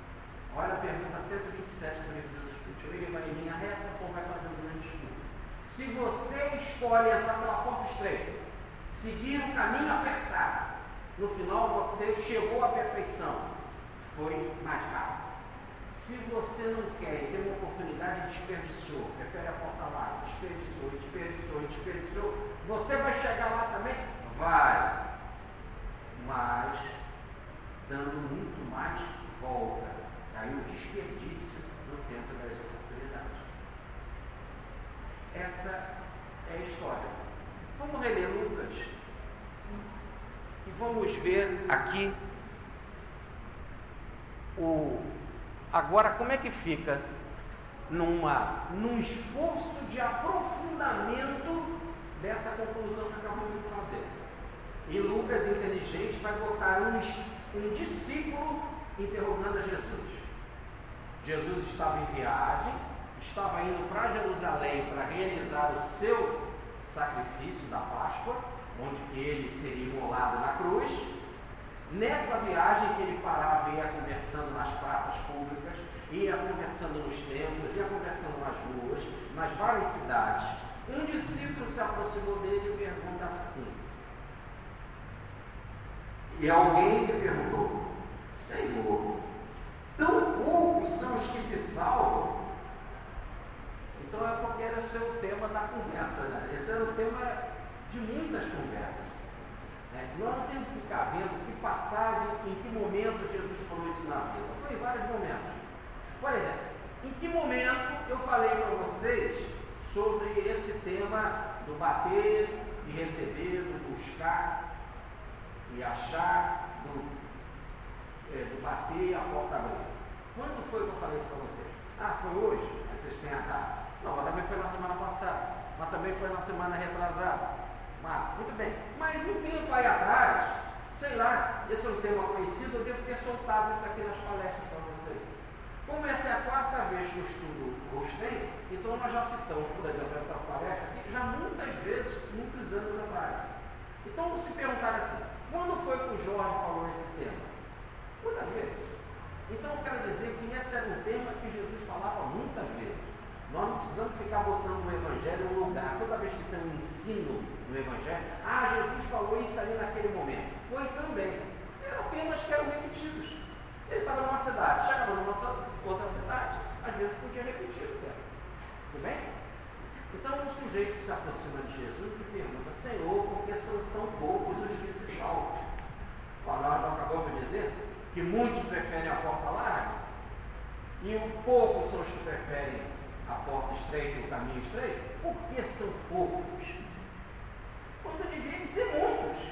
Speaker 1: Olha a pergunta cento e vinte e sete do livro dos Espíritos. Ele vai em linha reta, ou vai fazendo um grande estudo. Se você escolhe entrar pela porta estreita, seguir o caminho apertado, no final você chegou à perfeição. Foi mais rápido. Se você não quer e tem uma oportunidade, desperdiçou, prefere a porta larga, desperdiçou, desperdiçou, desperdiçou, você vai chegar lá também? Vai. Mas dando muito mais volta. Aí o desperdício no tempo das oportunidades. Essa é a história. Vamos reler Lucas e vamos ver aqui o agora como é que fica numa, num esforço de aprofundamento dessa conclusão que acabamos de fazer. E Lucas, inteligente, vai botar um, um discípulo interrogando a Jesus. Jesus estava em viagem, estava indo para Jerusalém para realizar o seu sacrifício da Páscoa, onde ele seria imolado na cruz. Nessa viagem que ele parava e ia conversando nas praças públicas, ia conversando nos templos, ia conversando nas ruas, nas várias cidades, um discípulo se aproximou dele e pergunta assim. E alguém lhe perguntou: Senhor, tão poucos são os que se salvam? Então é porque era o seu tema da conversa, né? Esse era o tema de muitas conversas. É, nós não temos que ficar vendo que passagem, em que momento Jesus falou isso na vida. Foi em vários momentos. Por exemplo, em que momento eu falei para vocês sobre esse tema do bater e receber, do buscar e achar, do, é, do bater e a porta abrir? Quando foi que eu falei isso para vocês? Ah, foi hoje? Vocês têm a data. Não, mas também foi na semana passada. Mas também foi na semana retrasada. Ah, muito bem, mas um tempo aí atrás, sei lá, esse é um tema conhecido, eu devo ter soltado isso aqui nas palestras para vocês. Como essa é a quarta vez que eu estudo o Rosten, então nós já citamos, por exemplo, essa palestra aqui, já muitas vezes, muitos anos atrás. Então, se perguntar assim, quando foi que o Jorge falou esse tema? Muitas vezes. Então, eu quero dizer que esse era um tema que Jesus falava muitas vezes. Nós não precisamos ficar botando o Evangelho em um lugar. Toda vez que tem um ensino no Evangelho, ah, Jesus falou isso ali naquele momento. Foi também. Eram temas que eram repetidos. Ele estava numa cidade, chegava numa outra cidade, às vezes podia repetir o tema. Tudo bem? Então o sujeito se aproxima de Jesus e pergunta: Senhor, por que são tão poucos os que se salvam? Nós acabamos de dizer que muitos preferem a porta larga e um poucos são os que preferem a porta estreita e o caminho estreito. Por que são poucos? Quando devia de ser muitos.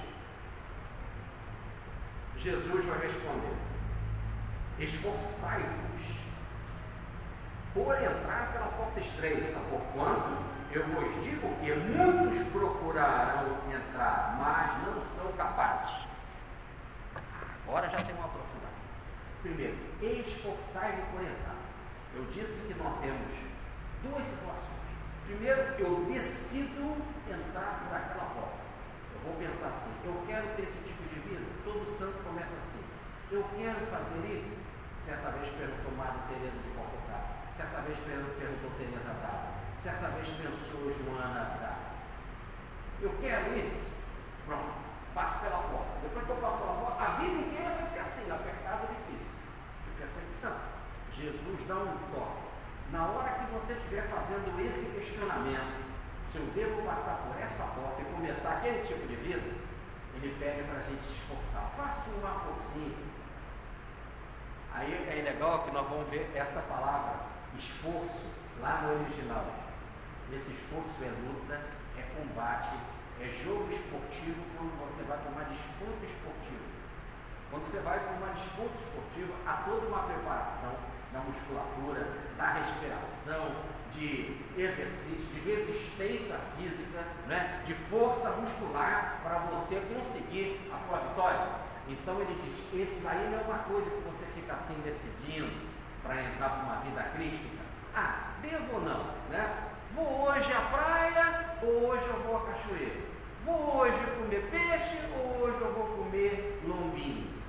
Speaker 1: Jesus vai responder: esforçai-vos por entrar pela porta estreita, porquanto eu vos digo que muitos procurarão entrar, mas não são capazes. Agora já tem um aprofundamento. Primeiro, esforçai-vos por entrar. Eu disse que nós temos duas situações. Primeiro, eu decido entrar por aquela porta. Eu vou pensar assim: eu quero ter esse tipo de vida. Todo santo começa assim: eu quero fazer isso. Certa vez perguntou Madre Teresa de Calcutá, certa vez perguntou Teresa D'Ávila, certa vez pensou Joana D'Ávila. Eu quero isso. Pronto, passo pela porta. Depois que eu passo pela porta, a vida inteira vai ser assim, apertada e difícil. De perseguição. Jesus dá um toque. Na hora que você estiver fazendo esse questionamento, se eu devo passar por essa porta e começar aquele tipo de vida, ele pede para a gente se esforçar. Faça uma forcinha. Aí é legal que nós vamos ver essa palavra, esforço, lá no original. Esse esforço é luta, é combate, é jogo esportivo quando você vai para uma disputa esportiva. Quando você vai para uma disputa esportiva, há toda uma preparação da musculatura, da respiração, de exercício, de resistência física, né? De força muscular para você conseguir a sua vitória. Então ele diz: esse daí não é uma coisa que você fica assim decidindo para entrar para uma vida crística. Ah, devo ou não, né? Vou hoje à praia, ou hoje eu vou à cachoeira. Vou hoje comer peixe, ou hoje eu vou comer lombinho.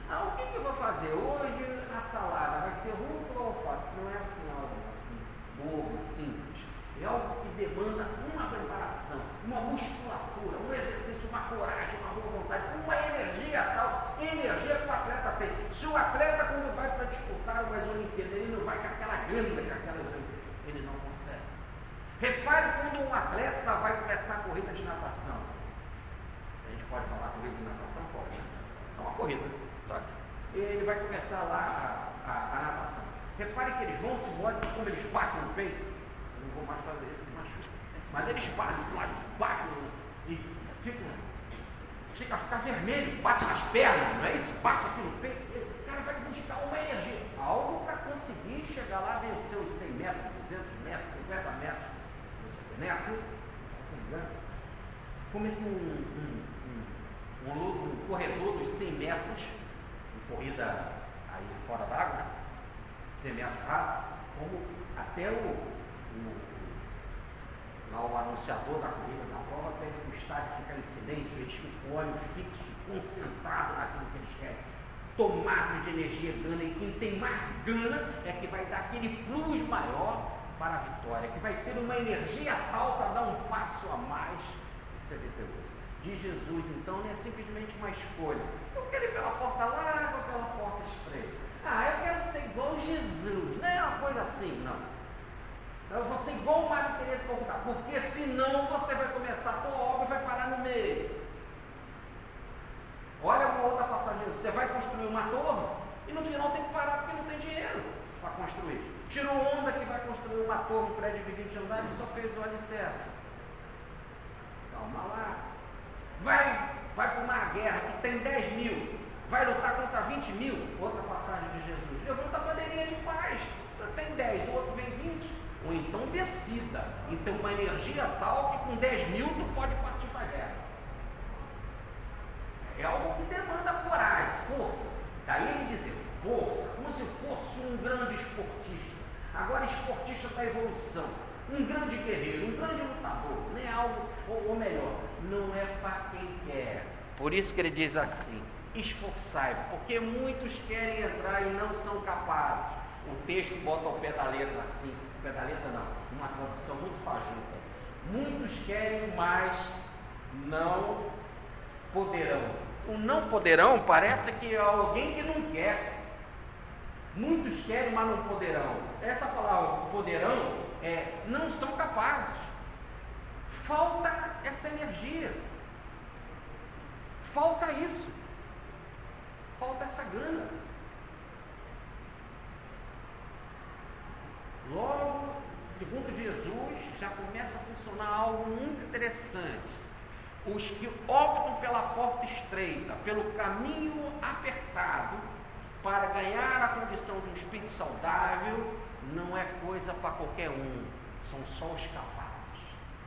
Speaker 1: Ah, o que, que eu vou fazer? Hoje a salada vai ser rúcula ou alface? Não é assim algo assim, bobo, simples. É algo que demanda uma preparação, uma musculatura, um exercício, uma coragem, uma boa vontade, uma energia tal, energia que o atleta tem. Se o atleta, quando vai para disputar umas Olimpíadas, ele não vai com aquela grana, com aquelas Olimpíadas, ele não consegue. Repare quando um atleta vai começar a corrida de natação. A gente pode falar corrida de natação? Pode, né? É uma corrida, sabe? Ele vai começar lá a, a, a natação. Repare que eles vão se embora, como eles batem no peito. Não vou mais fazer isso, mas, mas eles fazem, lá, eles batem e ficam, fica, fica vermelho, bate nas pernas, não é isso? Bate aqui no peito. O cara vai buscar uma energia, algo para conseguir chegar lá, vencer os cem metros, duzentos metros, cinquenta metros. Não é assim? Como é que um, um, um, um, um corredor dos cem metros, em corrida aí fora d'água, cem metros rápido, como até o Lá o anunciador da corrida da prova pede para o estádio ficar em silêncio, eles ficam com o olho fixo, concentrado naquilo que eles querem, tomado de energia, gana, e quem tem mais gana é que vai dar aquele plus maior para a vitória, que vai ter uma energia tal para dar um passo a mais e ser vitorioso. De Jesus, então, não é simplesmente uma escolha. Eu quero ir pela porta larga ou pela porta estreita. Ah, eu quero ser igual Jesus. Não é uma coisa assim, não. Eu vou ser igual o Mário Tereza Calcutá, porque senão você vai começar a tua obra e vai parar no meio. Olha uma outra passagem, você vai construir uma torre e no final tem que parar porque não tem dinheiro para construir. Tirou onda que vai construir uma torre, um prédio de vinte andares e só fez o alicerce. Calma lá. Vai, vai para uma guerra que tem dez mil, vai lutar contra vinte mil, outra passagem de Jesus. Levanta a bandeirinha de paz, você tem dez, o outro vem vinte. Ou então decida, então uma energia tal que com dez mil tu pode partir para a guerra. É algo que demanda coragem, força. Daí ele dizer força, como se fosse um grande esportista. Agora esportista da evolução, um grande guerreiro, um grande lutador, não é algo, ou, ou melhor, não é para quem quer. Por isso que ele diz assim, esforçai-vos, porque muitos querem entrar e não são capazes. O texto bota ao pé da letra assim, pé da letra não, uma tradução muito fajuta. Muitos querem, mas não poderão. O não poderão parece que é alguém que não quer. Muitos querem, mas não poderão. Essa palavra poderão é não são capazes. Falta essa energia. Falta isso. Falta essa grana. Logo, segundo Jesus, já começa a funcionar algo muito interessante. Os que optam pela porta estreita, pelo caminho apertado, para ganhar a condição de um espírito saudável, não é coisa para qualquer um, são só os capazes.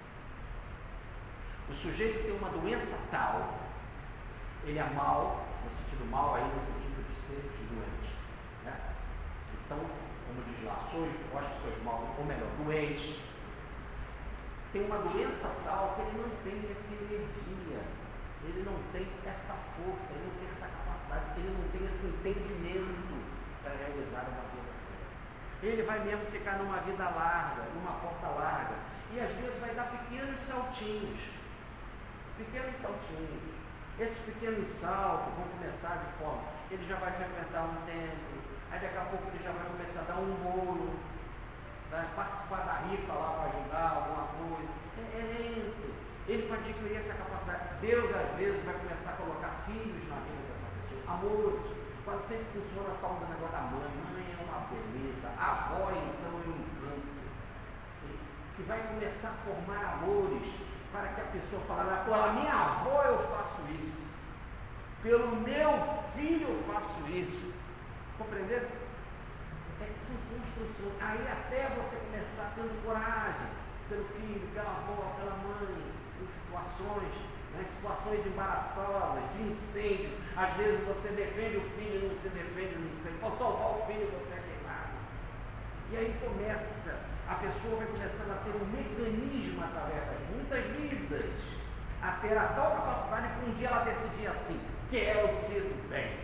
Speaker 1: O sujeito tem uma doença tal, ele é mal, no sentido mal aí, no sentido de ser doente, né? Então, como diz lá, sois, eu acho que sois mal, ou melhor, doentes, tem uma doença tal que ele não tem essa energia, ele não tem essa força, ele não tem essa capacidade, ele não tem esse entendimento para realizar uma vida certa. Ele vai mesmo ficar numa vida larga, numa porta larga, e às vezes vai dar pequenos saltinhos, pequenos saltinhos. Esses pequenos saltos vão começar de forma, ele já vai frequentar um templo, aí daqui a pouco ele já vai começar a dar um bolo, vai participar da rifa lá para ajudar alguma coisa. É, é lento. Ele vai adquirir essa capacidade. Deus às vezes vai começar a colocar filhos na vida dessa pessoa. Amores. Quase sempre funciona a tal do negócio da mãe. Mãe é uma beleza. A avó então é um encanto. Que vai começar a formar amores para que a pessoa fale, pela minha avó eu faço isso. Pelo meu filho eu faço isso. Compreenderam? É que são construções. Aí até você começar tendo coragem pelo filho, pela avó, pela mãe, em situações, né, situações embaraçosas, de incêndio. Às vezes você defende o filho e não se defende no incêndio. Pode salvar o filho e você é queimado. E aí começa, a pessoa vai começando a ter um mecanismo através das muitas vidas, a ter a tal capacidade que um dia ela decidir assim, quero ser do bem.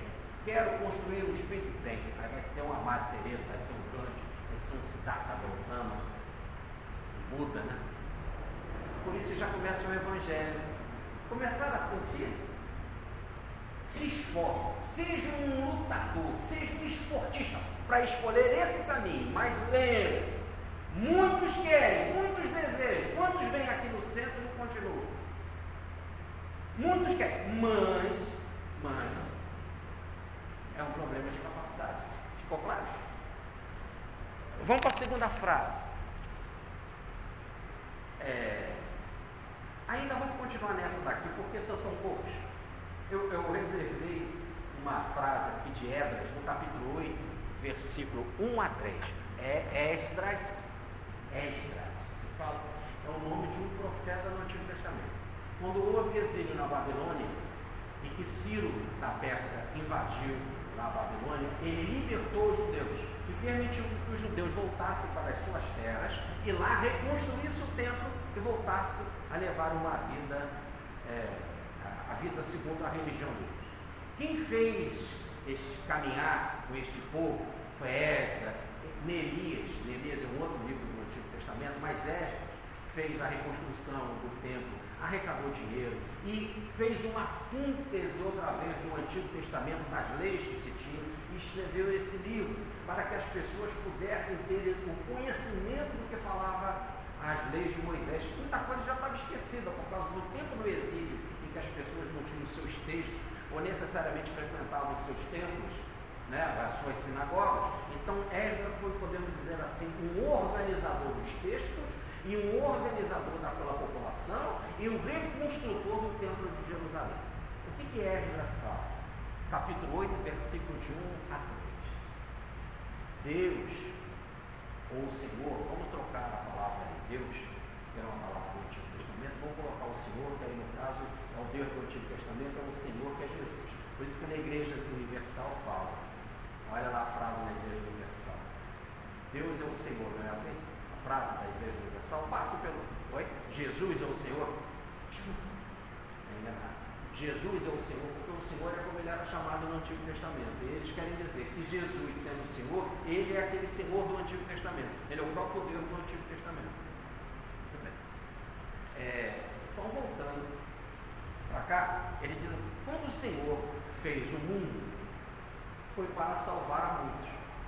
Speaker 1: quero construir um espírito bem. Aí vai ser uma Madre Teresa, vai ser um Gandhi, vai ser um Siddhartha Gautama, um Buda, né? Por isso já começa o Evangelho. Começaram a sentir? Se esforce, seja um lutador, seja um esportista, para escolher esse caminho, mas lembre, muitos querem, muitos desejam, quantos vêm aqui no centro e não continuam? Muitos querem, mas, mas, é um problema de capacidade. Ficou claro? Vamos para a segunda frase. É, ainda vamos continuar nessa daqui, porque são tão poucos. Eu, eu reservei uma frase aqui de Esdras, no capítulo oito, versículo um a três. É Esdras, Esdras, que fala, é o nome de um profeta no Antigo Testamento. Quando houve exílio na Babilônia, e que Ciro da Pérsia invadiu na Babilônia, ele libertou os judeus e permitiu que os judeus voltassem para as suas terras e lá reconstruísse o templo e voltasse a levar uma vida, é, a vida segundo a religião deles. Quem fez este caminhar com este povo foi Esdras, Neemias. Neemias é um outro livro do Antigo Testamento, mas Esdras fez a reconstrução do templo, arrecadou dinheiro e fez uma síntese outra vez do Antigo Testamento, das leis que se tinham, e escreveu esse livro para que as pessoas pudessem ter o conhecimento do que falava as leis de Moisés. Muita coisa já estava esquecida por causa do tempo do exílio, em que as pessoas não tinham seus textos ou necessariamente frequentavam os seus templos, né, as suas sinagogas. Então Esdras foi, podemos dizer assim, um organizador dos textos e um organizador daquela população e um reconstrutor do templo de Jerusalém. O que que Esdras fala? Capítulo oito, versículo de um a três. Deus, ou o Senhor, vamos trocar a palavra de Deus, que é uma palavra do Antigo Testamento, vamos colocar o Senhor, que aí no caso é o Deus do Antigo Testamento, é o Senhor que é Jesus. Por isso que na Igreja Universal fala, olha lá a frase na Igreja Universal, Deus é o Senhor, não é assim? A frase da Igreja Universal passa pelo, oi? Jesus é o Senhor? É enganado. Jesus é o Senhor, porque o Senhor é como ele era chamado no Antigo Testamento. E eles querem dizer que Jesus, sendo o Senhor, ele é aquele Senhor do Antigo Testamento. Ele é o próprio Deus do Antigo Testamento. Muito bem. É, então, voltando para cá, ele diz assim, quando o Senhor fez o mundo, foi para salvar a muitos.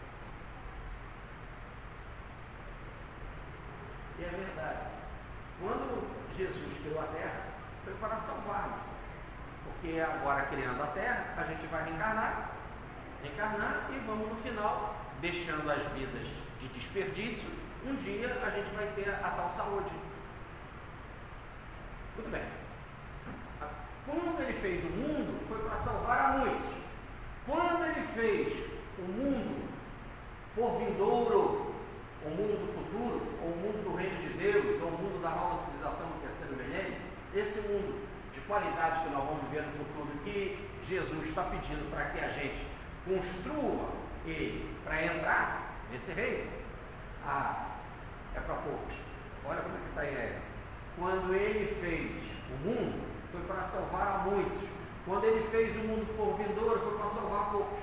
Speaker 1: E é verdade. Quando Jesus criou a terra, foi para salvar-nos. Porque agora, criando a terra, a gente vai reencarnar, reencarnar e vamos no final, deixando as vidas de desperdício, um dia a gente vai ter a tal saúde. Muito bem. Quando ele fez o mundo, foi para salvar a muitos. Quando ele fez o mundo por vindouro, o mundo do futuro, ou o mundo do reino de Deus, ou o mundo da nova civilização do terceiro milênio, esse mundo de qualidade que nós vamos ver no futuro, que Jesus está pedindo para que a gente construa ele para entrar nesse reino, ah, é para poucos. Olha como é que está aí. Quando ele fez o mundo, foi para salvar a muitos. Quando ele fez o mundo por vindouro, foi para salvar poucos.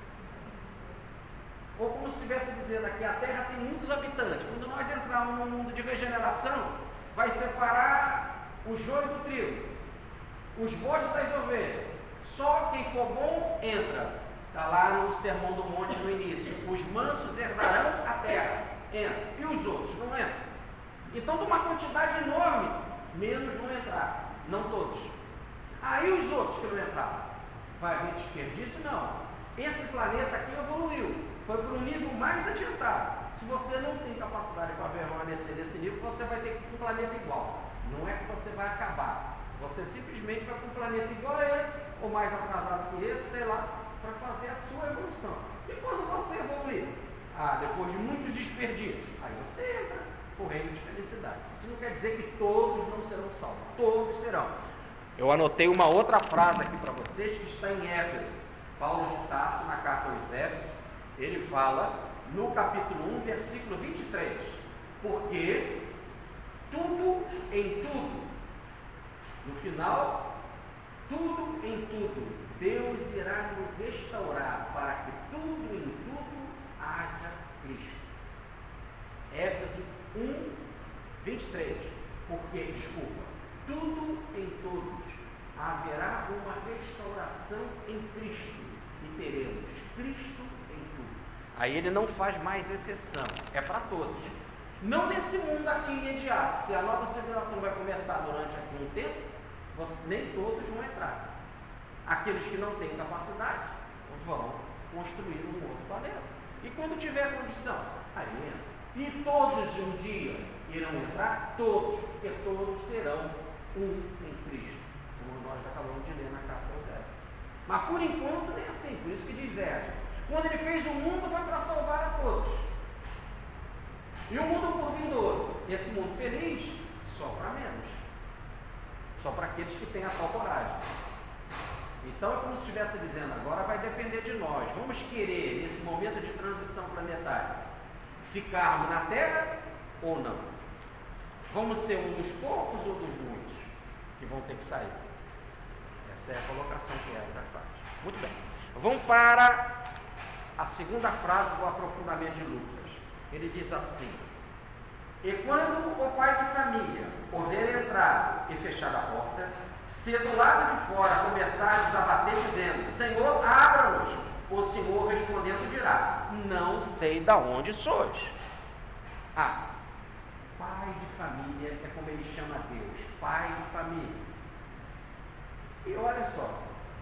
Speaker 1: Ou como se estivesse dizendo aqui, a Terra tem muitos habitantes. Quando nós entrarmos no mundo de regeneração, vai separar o joio do trigo, os bodes das ovelhas. Só quem for bom entra. Está lá no Sermão do Monte no início. Os mansos herdarão a terra. Entra. E os outros não entram. Então, de uma quantidade enorme, menos vão entrar. Não todos. Aí os outros que não entraram, vai haver desperdício? Não. Esse planeta aqui evoluiu. Foi para um nível mais adiantado. Se você não tem capacidade para permanecer nesse nível, você vai ter que ir para um planeta igual. Não é que você vai acabar. Você simplesmente vai para um planeta igual a esse, ou mais atrasado que esse, sei lá, para fazer a sua evolução. E quando você evoluir? Ah, depois de muitos desperdícios, aí você entra no reino de felicidade. Isso não quer dizer que todos não serão salvos. Todos serão. Eu anotei uma outra frase aqui para vocês, que está em Éfeso. Paulo de Tarso, na carta aos Éfesos, ele fala no capítulo um, versículo vinte e três. Porque tudo em tudo, no final, tudo em tudo Deus irá nos restaurar para que tudo em tudo haja Cristo. Éfesos um, vinte e três. Porque, desculpa, tudo em todos haverá uma restauração em Cristo e teremos Cristo em tudo. Aí ele não faz mais exceção, é para todos. Não nesse mundo aqui imediato. Se a nova civilização vai começar durante aqui um tempo, você, nem todos vão entrar. Aqueles que não têm capacidade vão construir um outro planeta. E quando tiver condição, aí entra. E todos um dia irão entrar, todos, porque todos serão um em Cristo, como nós acabamos de ler na carta aos Efésios. Mas por enquanto nem assim, por isso que diz Éfeso. Quando ele fez o mundo foi para salvar a todos. E o mundo por vindouro, esse mundo feliz, só para menos. Só para aqueles que têm a tal coragem. Então é como se estivesse dizendo, agora vai depender de nós. Vamos querer, nesse momento de transição planetária, ficarmos na Terra ou não? Vamos ser um dos poucos ou dos muitos que vão ter que sair? Essa é a colocação que Éfeso faz. Muito bem. Vamos para a segunda frase do aprofundamento de Lucas. Ele diz assim: e quando o pai de família houver entrado e fechado a porta, se do lado de fora começares a bater dizendo, Senhor, abra-nos, o Senhor respondendo dirá, não sei de onde sois. Ah, pai de família é como ele chama Deus, pai de família. E olha só,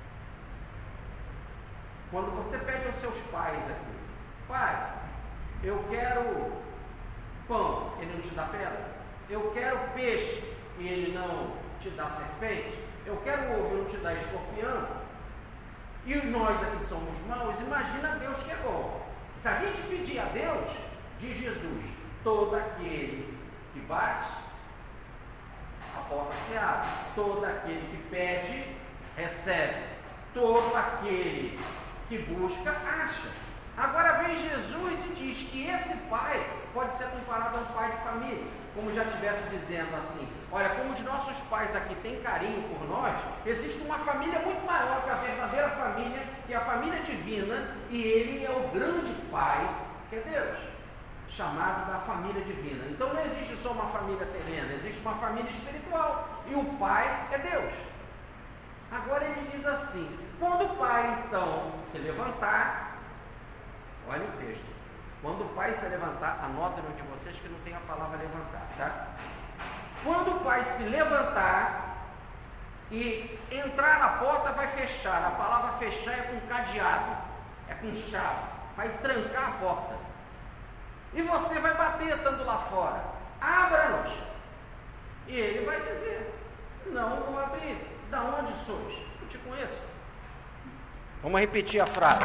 Speaker 1: quando você pede aos seus pais aqui, pai, eu quero pão, ele não te dá pedra. Eu quero peixe, e ele não te dá serpente. Eu quero ovo, ele não te dá escorpião. E nós aqui somos maus, imagina Deus que é bom. Se a gente pedir a Deus, diz Jesus, todo aquele que bate, a porta se abre. Todo aquele que pede, recebe. Todo aquele que busca, acha. Agora vem Jesus e diz que esse pai pode ser comparado a um pai de família, como já estivesse dizendo assim, olha, como os nossos pais aqui têm carinho por nós, existe uma família muito maior que a verdadeira família, que é a família divina, e ele é o grande pai, que é Deus, chamado da família divina. Então não existe só uma família terrena, existe uma família espiritual, e o pai é Deus. Agora ele diz assim, quando o pai então se levantar, olha o texto. Quando o pai se levantar, anotem no de vocês que não tem a palavra levantar, tá? Quando o pai se levantar e entrar na porta, vai fechar. A palavra fechar é com cadeado, é com chave. Vai trancar a porta. E você vai bater estando lá fora. Abra-nos. E ele vai dizer, não vou abrir. Da onde sois? Eu te conheço. Vamos repetir a frase.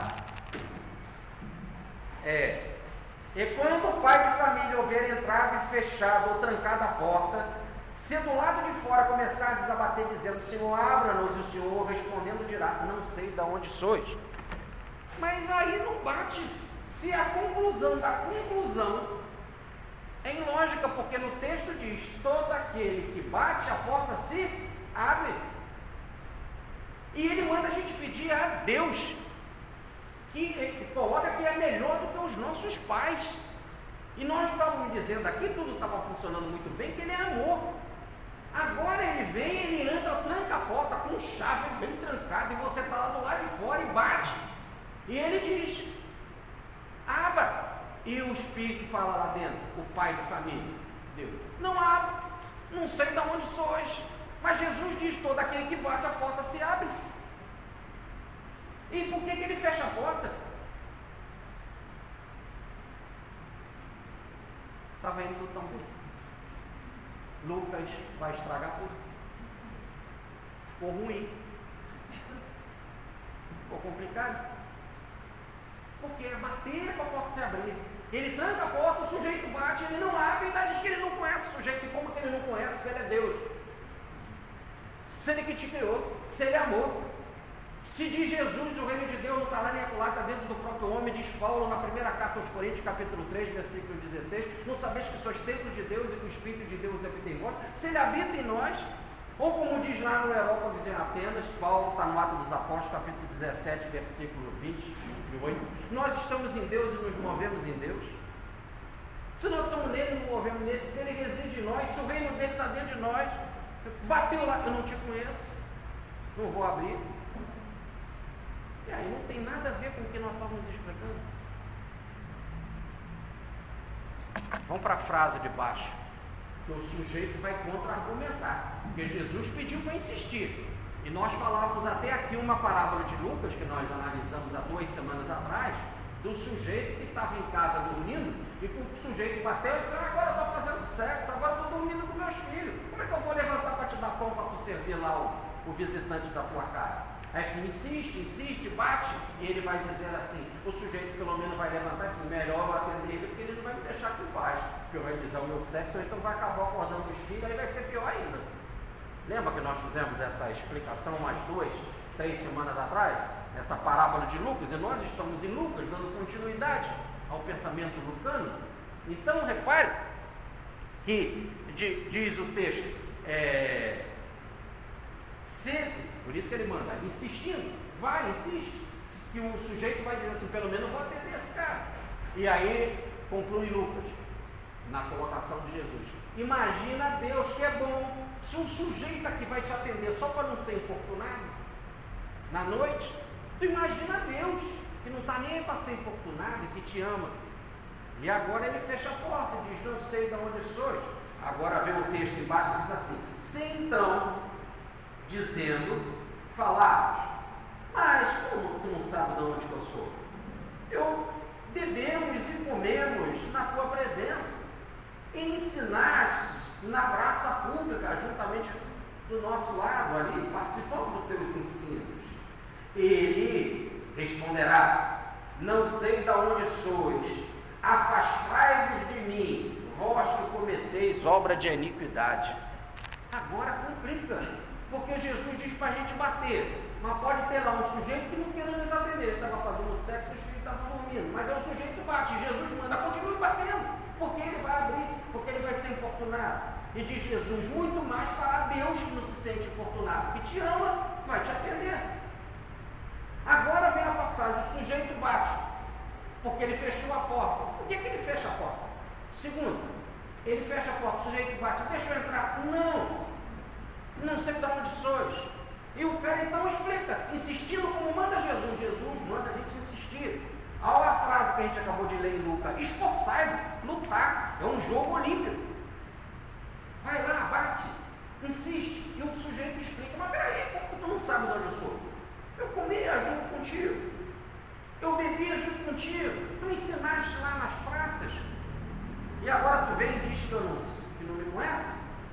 Speaker 1: É, e quando o pai de família houver entrado e fechado ou trancado a porta, se do lado de fora começar a desabater dizendo, Senhor, abra-nos, e o Senhor respondendo dirá, não sei de onde sois. Mas aí não bate. Se a conclusão da conclusão é ilógica, porque no texto diz, todo aquele que bate, a porta se abre. E ele manda a gente pedir a Deus, que coloca que é melhor do que os nossos pais. E nós estávamos dizendo aqui, tudo estava funcionando muito bem, que ele é amor. Agora ele vem, ele entra, tranca a porta com chave bem trancada, e você está lá do lado de fora e bate. E ele diz, abra. E o Espírito fala lá dentro, o pai de família, Deus, não abre, não sei de onde sois. Mas Jesus diz, todo aquele que bate a porta se abre. E por que, que ele fecha a porta? Estava indo tão bem. Lucas vai estragar tudo. Ficou ruim. Ficou complicado. Porque é bater para a porta se abrir. Ele tranca a porta, o sujeito bate, ele não abre e ainda diz que ele não conhece o sujeito. E como que ele não conhece se ele é Deus? Se ele que te criou, se ele é amor. Se de Jesus o reino de Deus não está lá nem acolá, está dentro do próprio homem, diz Paulo na primeira carta aos Coríntios, capítulo três, versículo dezesseis, não sabeis que sois templo de Deus e que o Espírito de Deus habita em vós? Se ele habita em nós, Ou como diz lá no Areópago de Atenas, Paulo está no Atos dos Apóstolos, capítulo dezessete, versículo vinte e oito, nós estamos em Deus e nos movemos em Deus. Se nós estamos nele e nos movemos nele, se ele reside em nós, se o reino dele está dentro de nós, bateu lá, eu não te conheço, não vou abrir. E aí não tem nada a ver com o que nós estamos explicando. Vamos para a frase de baixo. Que o sujeito vai contra-argumentar. Porque Jesus pediu para insistir. E nós falávamos até aqui uma parábola de Lucas, que nós analisamos há duas semanas atrás, do sujeito que estava em casa dormindo, e que o sujeito bateu e disse, agora eu estou fazendo sexo, agora eu estou dormindo com meus filhos. Como é que eu vou levantar para te dar pão para tu servir lá o, o visitante da tua casa? Aí que insiste, insiste, bate, e ele vai dizer assim, o sujeito pelo menos vai levantar e dizer, melhor eu atender ele, porque ele não vai me deixar com paz, porque vai dizer o meu sexo, ou então vai acabar acordando os filhos, aí vai ser pior ainda. Lembra que nós fizemos essa explicação umas duas, três semanas atrás? Essa parábola de Lucas, e nós estamos em Lucas, dando continuidade ao pensamento lucano. Então, repare que de, diz o texto, é, sempre, por isso que ele manda, insistindo, vai, insiste, que o sujeito vai dizer assim, pelo menos eu vou atender esse cara. E aí, conclui Lucas, na colocação de Jesus. Imagina Deus que é bom, se um sujeito aqui vai te atender só para não ser importunado, na noite, tu imagina Deus, que não está nem para ser importunado e que te ama. E agora ele fecha a porta, diz, não sei de onde sois. Agora vem o texto embaixo e diz assim, se então, dizendo, falares, mas como tu não sabe de onde que eu sou? Eu bebemos e comemos na tua presença, e ensinaste na praça pública, juntamente do nosso lado ali, participando dos teus ensinos. Ele responderá, não sei de onde sois, afastai-vos de mim, vós que cometeis obra de iniquidade. Agora complica, porque Jesus diz para a gente bater, mas pode ter lá um sujeito que não queira nos atender, ele estava fazendo sexo e os filhos estavam dormindo, mas é o sujeito que bate, Jesus manda, continue batendo, porque ele vai abrir, porque ele vai ser importunado. E diz Jesus, muito mais para Deus que não se sente importunado, que te ama, vai te atender. Agora vem a passagem, o sujeito bate, porque ele fechou a porta. Por que, que ele fecha a porta? Segundo, ele fecha a porta, o sujeito bate, deixa eu entrar. Não, não sei de onde sois. E o cara então explica, insistindo como manda Jesus. Jesus manda a gente insistir. Olha a frase que a gente acabou de ler em Lucas, esforçai-vos, lutar, é um jogo olímpico. Vai lá, bate, insiste. E o sujeito explica, mas peraí, como tu não sabe de onde eu sou? Eu comia junto contigo, eu bebia junto contigo, tu me ensinaste lá nas praças, e agora tu vem e diz que, eu não, que não me conhece?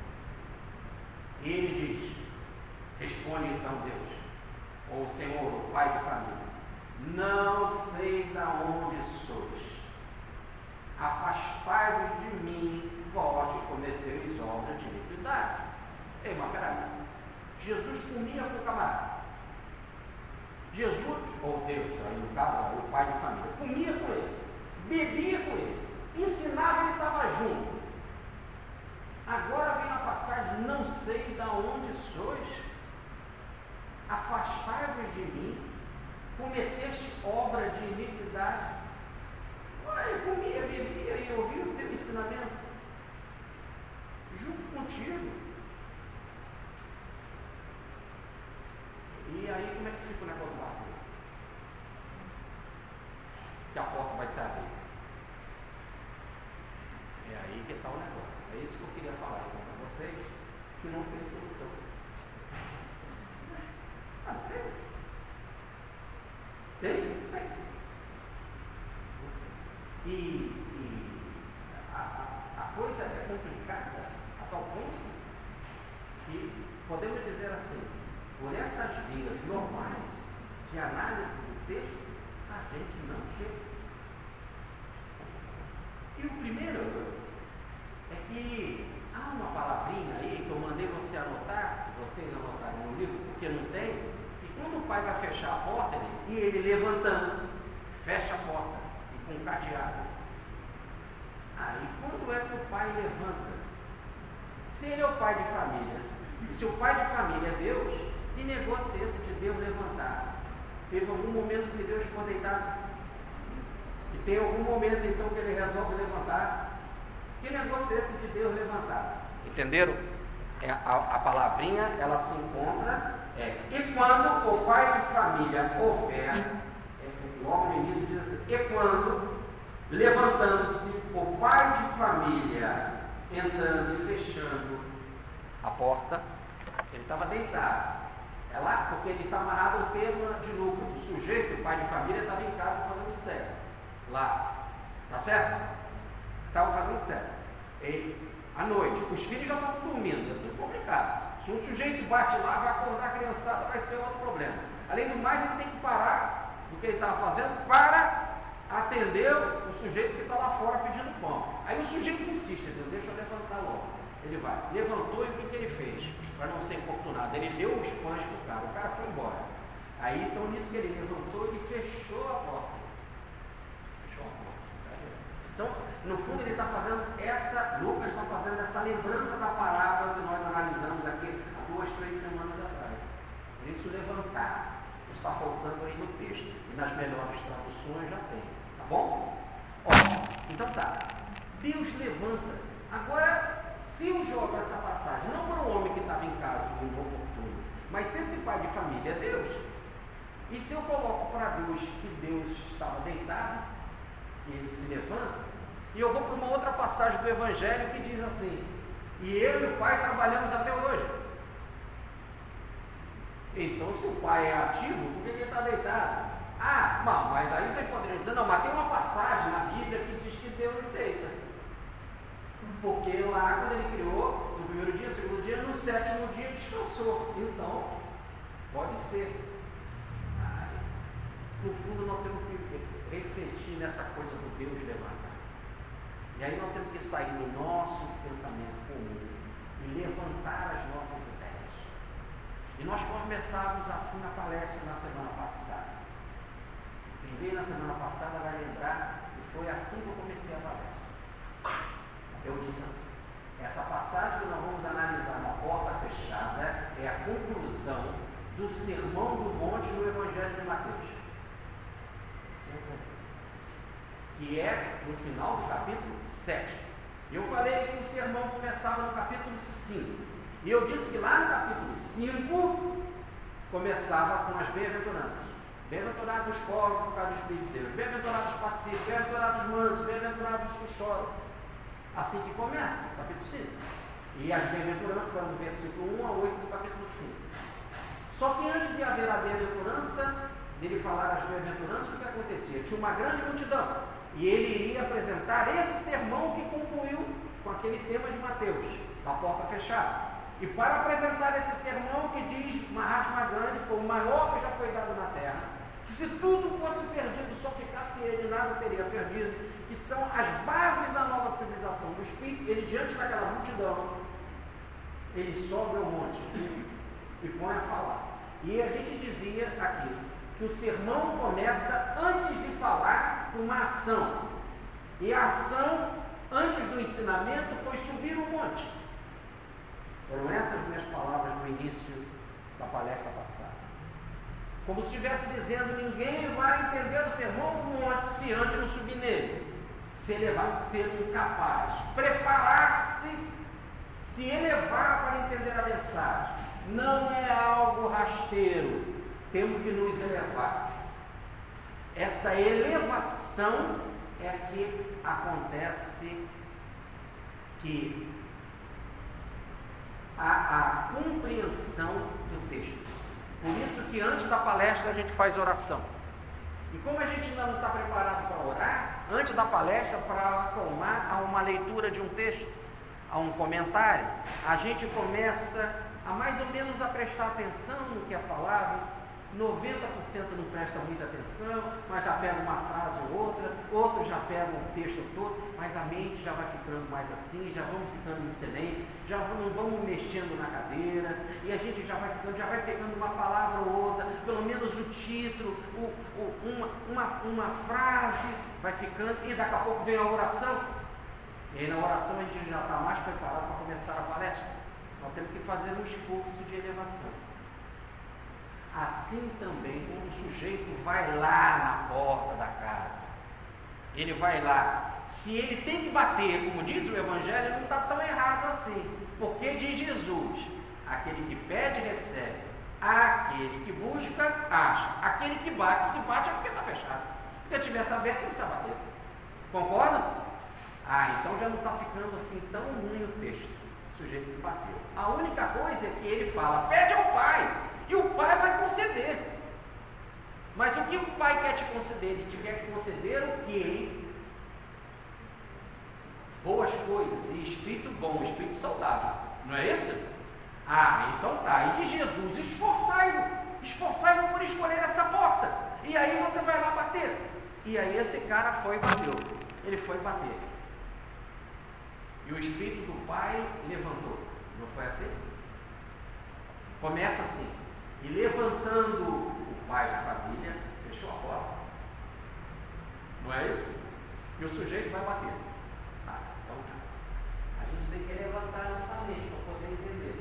Speaker 1: E ele diz, responde então Deus, ou o Senhor, o Pai de família, não sei de onde sois, afastai-vos de mim, vós que cometeis obra de iniquidade. Ei, mas peraí, Jesus comia com o camarada, Jesus, ou Deus, aí no caso, o pai de família, comia com ele, bebia com ele, ensinava, ele estava junto. Agora vem a passagem, não sei de onde sois, afastai-vos de mim, cometeste obra de iniquidade. Olha, eu comia, bebia e ouvia o teu ensinamento, junto contigo. E aí como é que fica o negócio do barco? Que a porta vai se abrir. É aí que está o negócio. É isso que eu queria falar então para vocês, que não tem solução. Ah, tem? Tem? Tem. E, e a, a, a coisa é complicada a tal ponto que podemos dizer assim, por essas vias normais de análise do texto, a gente não chega. E o primeiro é que há uma palavrinha aí que eu mandei você anotar, vocês anotarem no livro, porque não tem, que quando o pai vai fechar a porta, ele, e ele levantando-se, fecha a porta, e com um cadeado. Aí, quando é que o pai levanta? Se ele é o pai de família, E se o pai de família é Deus, que negócio é esse de Deus levantar? Teve algum momento que Deus ficou deitado? E tem algum momento então que ele resolve levantar? Que negócio é esse de Deus levantar? Entenderam? É, a, a palavrinha, ela se encontra, é, e quando o pai de família houver, é, logo no início diz assim, e quando, levantando-se o pai de família, entrando e fechando a porta, ele estava deitado. É lá porque ele está amarrado ao termo de lucro. O sujeito, o pai de família, estava em casa fazendo sexo. Lá. Tá certo? Estava fazendo sexo. E, à noite, os filhos já estavam dormindo. É tudo complicado. Se um sujeito bate lá, vai acordar a criançada, vai ser outro problema. Além do mais, ele tem que parar do que ele estava fazendo para atender o sujeito que está lá fora pedindo pão. Aí o sujeito insiste, Deus, deixa eu levantar logo. Ele vai, levantou e o que, que ele fez? Para não ser importunado, ele deu os pães para o cara, o cara foi embora. Aí então nisso que ele levantou e fechou a porta. Fechou a porta. Então, no fundo ele está fazendo essa, Lucas está fazendo essa lembrança da parábola que nós analisamos aqui há duas, três semanas atrás. Por isso levantar está faltando aí no texto. E nas melhores traduções já tem. Tá bom? Ó, então tá. Deus levanta. Agora, se eu jogo essa passagem, não para um homem que estava em casa, no inoportuno, mas se esse pai de família é Deus, e se eu coloco para Deus que Deus estava deitado, e ele se levanta, e eu vou para uma outra passagem do Evangelho que diz assim, e eu e o pai trabalhamos até hoje. Então, se o pai é ativo, por que ele está deitado? Ah, não, mas aí você poderia dizer, não, mas tem uma passagem na Bíblia que diz que Deus deita. Porque lá, quando ele criou, no primeiro dia, no segundo dia, no sétimo dia descansou. Então, pode ser. Ah, no fundo, nós temos que refletir nessa coisa do Deus levantar. E aí nós temos que sair do nosso pensamento comum e levantar as nossas ideias. E nós começávamos assim na palestra na semana passada. Quem veio na semana passada vai lembrar que foi assim que eu comecei a palestra. Eu disse assim, essa passagem que nós vamos analisar na porta fechada é a conclusão do Sermão do Monte no Evangelho de Mateus. Que é no final do capítulo sete. Eu falei que o sermão começava no capítulo cinco. E eu disse que lá no capítulo cinco começava com as bem-aventuranças. Bem-aventurados os pobres por causa do Espírito de Deus. Bem-aventurados os pacíficos, bem-aventurados os mansos, bem-aventurados os que choram. Assim que começa, capítulo cinco. E as bem-aventuranças vão do versículo um a oito do capítulo cinco. Só que antes de haver a bem-aventurança, dele falar as bem-aventuranças, o que acontecia? Tinha uma grande multidão. E ele iria apresentar esse sermão que concluiu com aquele tema de Mateus, da porta fechada. E para apresentar esse sermão que diz Mahatma Gandhi, foi o maior que já foi dado na Terra, que se tudo fosse perdido, só ficasse ele, nada teria perdido, que são as bases da nova civilização do Espírito, ele diante daquela multidão, ele sobe ao monte e põe a falar. E a gente dizia aqui, que o sermão começa antes de falar com uma ação. E a ação, antes do ensinamento, foi subir o monte. Foram essas minhas palavras no início da palestra passada. Como se estivesse dizendo, ninguém vai entender o sermão do monte se antes não subir nele. Se elevar, ser capaz, preparar-se, se elevar para entender a mensagem. Não é algo rasteiro. Temos que nos elevar. Esta elevação é que acontece que há a compreensão do texto. Por isso que antes da palestra a gente faz oração. E como a gente ainda não está preparado para orar, antes da palestra, para acalmar a uma leitura de um texto, a um comentário, a gente começa a mais ou menos a prestar atenção no que é falado. noventa por cento não presta muita atenção, mas já pega uma frase ou outra, outros já pegam o texto todo, mas a mente já vai ficando mais assim, já vamos ficando em silêncio, já não vamos mexendo na cadeira, e a gente já vai ficando, já vai pegando uma palavra ou outra, pelo menos o título, o, o, uma, uma, uma frase, vai ficando, e daqui a pouco vem a oração, e aí na oração a gente já está mais preparado para começar a palestra. nós temos que fazer um esforço de elevação. Assim também, quando o sujeito vai lá na porta da casa, ele vai lá, se ele tem que bater, como diz o Evangelho, não está tão errado assim, porque diz Jesus, aquele que pede, recebe, aquele que busca, acha, aquele que bate, se bate é porque está fechado, porque tivesse aberto, não precisa bater. Concorda? Ah, então já não está ficando assim tão ruim o texto, o sujeito que bateu. A única coisa é que ele fala, pede ao Pai, e o Pai vai conceder. Mas o que o Pai quer te conceder? Ele te quer conceder o quê? Boas coisas, e espírito bom, espírito saudável. Não é isso? Ah, então tá. E de Jesus, esforçai-vos, esforçai-vos por escolher essa porta. E aí você vai lá bater. E aí esse cara foi e bateu. Ele foi bater. E o Espírito do Pai levantou. Não foi assim? Começa assim. E levantando o pai da família, fechou a porta. Não é isso? E o sujeito vai bater. Ah, então a gente tem que levantar nossa mente para poder entender.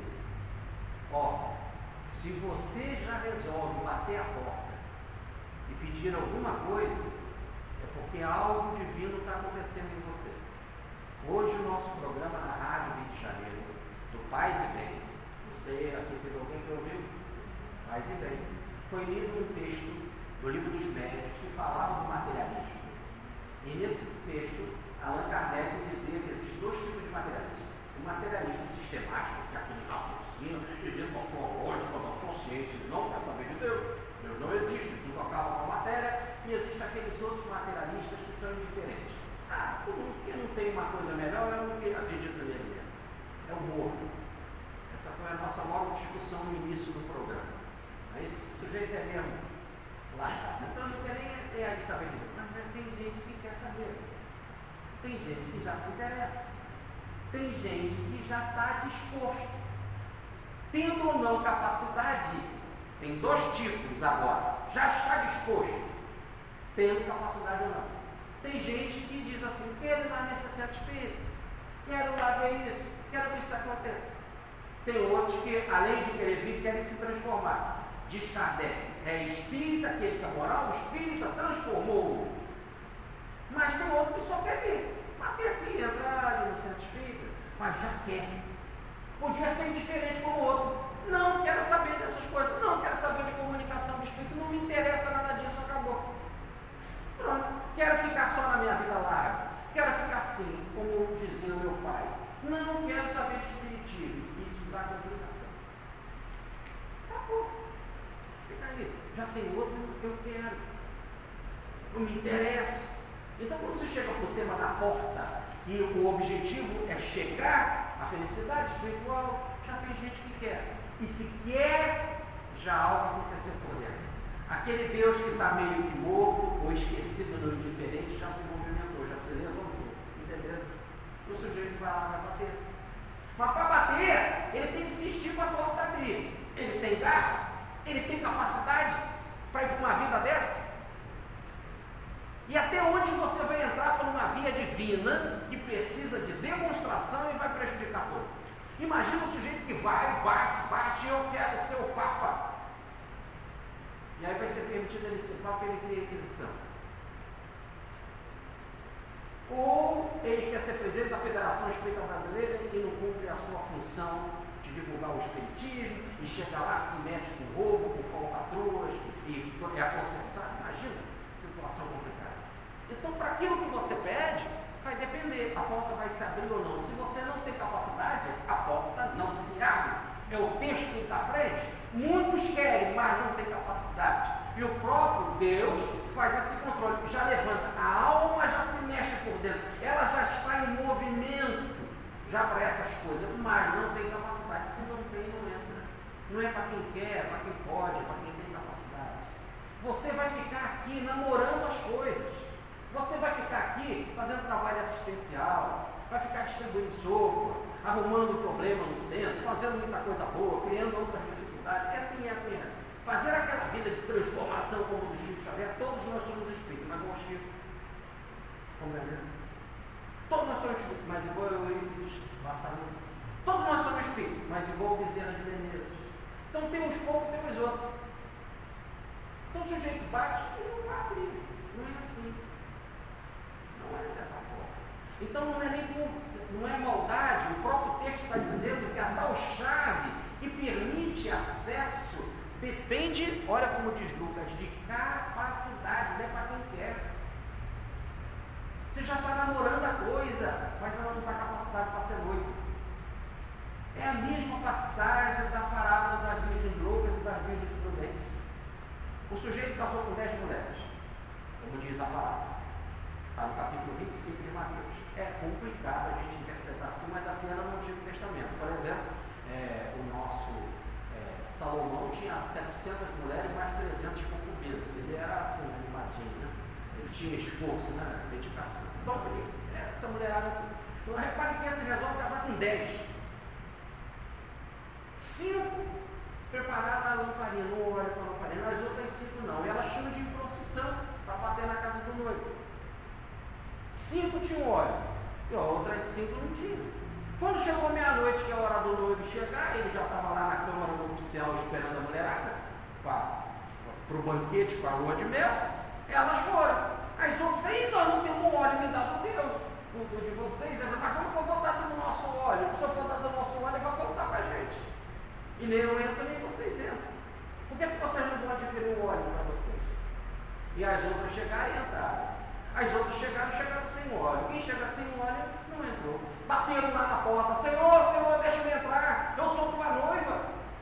Speaker 1: Ó, se você já resolve bater a porta e pedir alguma coisa, é porque algo divino está acontecendo em você. Hoje o nosso programa na Rádio Rio de Janeiro, do Paz e Bem, não sei, aqui teve alguém que ouviu? Paz e Bem, foi lido um texto do Livro dos Médiuns que falava do materialismo. E nesse texto, Allan Kardec dizia que existem dois tipos de materialismo. O materialista sistemático, que é aquele raciocínio, dizendo da sua lógica, da sua ciência, não quer saber de Deus. Deus não existe, tudo acaba com a matéria. E existem aqueles outros materialistas que são indiferentes. Ah, todo mundo que não tem uma coisa melhor, eu não acredito nele mesmo. É o morto. Essa foi a nossa maior discussão no início do programa. Não é isso? O sujeito é mesmo lá. Então não quer nem ter aí saber de Deus. Mas tem gente que quer saber. Tem gente que já se interessa. Tem gente que já está disposto. Tendo ou não capacidade, tem dois tipos agora. Já está disposto. Tendo capacidade ou não. Tem gente que diz assim, quero ir lá nesse centro espírita, quero lá ver isso, quero que isso aconteça. Tem outros que, além de querer vir, querem se transformar. Diz Kardec, é espírita, aquele que é moral, o espírita transformou. Mas tem outro que só quer vir. Bater aqui, entrar no centro espírita, mas já quer. Podia ser indiferente como o outro. Não quero saber dessas coisas, não quero saber de comunicação do espírito, não me interessa nada disso, acabou. Pronto. Quero ficar só na minha vida larga. Quero ficar assim, como dizia o meu pai. Não quero saber de espiritismo. Isso dá complicação. Acabou. Fica aí. Já tem outro que eu quero. Não me interessa. Então, quando você chega para o tema da porta, e o objetivo é chegar à felicidade espiritual, já tem gente que quer. E se quer, já algo aconteceu por dentro. Aquele Deus que está meio que morto ou esquecido no indiferente já se movimentou, já se levantou. Entendeu? O sujeito vai lá para bater. Mas para bater, ele tem que insistir para a porta abrir. Ele tem garra? Ele tem capacidade para ir para uma vida dessa? E até onde você vai entrar por uma via divina que precisa de demonstração e vai prejudicar todo? Imagina o sujeito que vai, bate, bate, eu quero ser o Papa. E aí vai ser permitido ele ser Papa e ele cria inquisição. Ou ele quer ser presidente da Federação Espírita Brasileira e não cumpre a sua função de divulgar o espiritismo e chega lá, se mete com roubo, com falcatruas e é processado. Imagina, situação complicada. Então, para aquilo que você pede, vai depender. A porta vai se abrir ou não. Se você não tem capacidade, a porta não se abre. É o texto que está à frente. Muitos querem, mas não têm capacidade. E o próprio Deus faz esse controle. Já levanta. A alma já se mexe por dentro. Ela já está em movimento já para essas coisas, mas não tem capacidade. Se não tem, não entra. Não é para quem quer, é para quem pode, é para quem tem capacidade. Você vai ficar aqui namorando as coisas. Você vai ficar aqui fazendo trabalho assistencial, vai ficar distribuindo sopa, arrumando problema no centro, fazendo muita coisa boa, criando outras dificuldades. É assim é a pena. Fazer aquela vida de transformação como do Chico Xavier, todos nós somos espíritos, mas como o Chico. Como é mesmo? Todos nós somos espíritos, mas igual eu e o Vassalão. Todos nós somos espíritos, mas igual bezerra de veneza. Então tem uns poucos, tem uns outros. Então o sujeito bate e não vai abrir. Não é assim. Não é dessa forma. Então não é nem por, não é maldade. O próprio texto está dizendo que a tal chave que permite acesso depende, olha como diz Lucas, de capacidade, não é para quem quer. Você já está namorando a coisa, mas ela não está capacitada para ser noiva. É a mesma passagem da parábola das virgens loucas e das virgens prudentes. O sujeito casou com dez mulheres, como diz a parábola. Está no capítulo vinte e cinco de Mateus. É complicado a gente interpretar assim, mas assim era no Antigo Testamento. Por exemplo, é, o nosso é, Salomão tinha setecentas mulheres e mais trezentas concubinas. Ele era assim, animadinho, né? Ele tinha esforço, né? Dedicação. Então, ele, essa mulherada. Então, repare que esse resolve casar com dez. Cinco prepararam a lamparina, não olha para a lamparina, as outras cinco não. E elas tinham de ir em procissão para bater na casa do noivo. Cinco tinham óleo, e as outras cinco não tinham. Quando chegou meia-noite, que é a hora do noivo chegar, ele já estava lá na câmara nupcial esperando a mulherada para o banquete, para a lua de mel. Elas foram. As outras, aí nós não temos óleo, me dá por Deus. O de vocês, é, mas como que eu vou dar do nosso óleo? Se eu for dar do nosso óleo, vai faltar para a gente. E nem eu entro, nem vocês entram. Por que, que vocês não vão adquirir o óleo para vocês? E as outras chegaram e entraram. As outras chegaram e chegaram sem óleo. Quem chega sem óleo não entrou. Bateram lá na porta. Senhor, Senhor, deixa eu entrar. Eu sou tua noiva.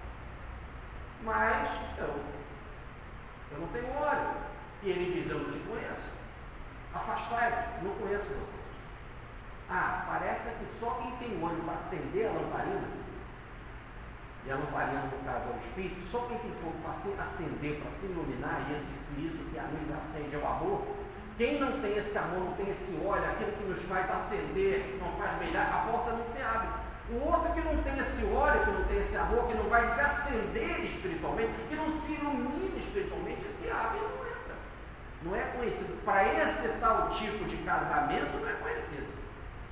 Speaker 1: Mas eu, eu não tenho óleo. E ele diz, eu não te conheço. Afastai-vos, não conheço vocês. Ah, parece que só quem tem olho para acender a lamparina, e a lamparina no caso é o Espírito, só quem tem fogo para se acender, para se iluminar, e esse, por isso que a luz acende é o amor. Quem não tem esse amor, não tem esse óleo, aquilo que nos faz acender, não faz brilhar, a porta não se abre. O outro que não tem esse óleo, que não tem esse amor, que não vai se acender espiritualmente, que não se ilumina espiritualmente, se abre e não entra. Não é conhecido. Para esse tal tipo de casamento, não é conhecido.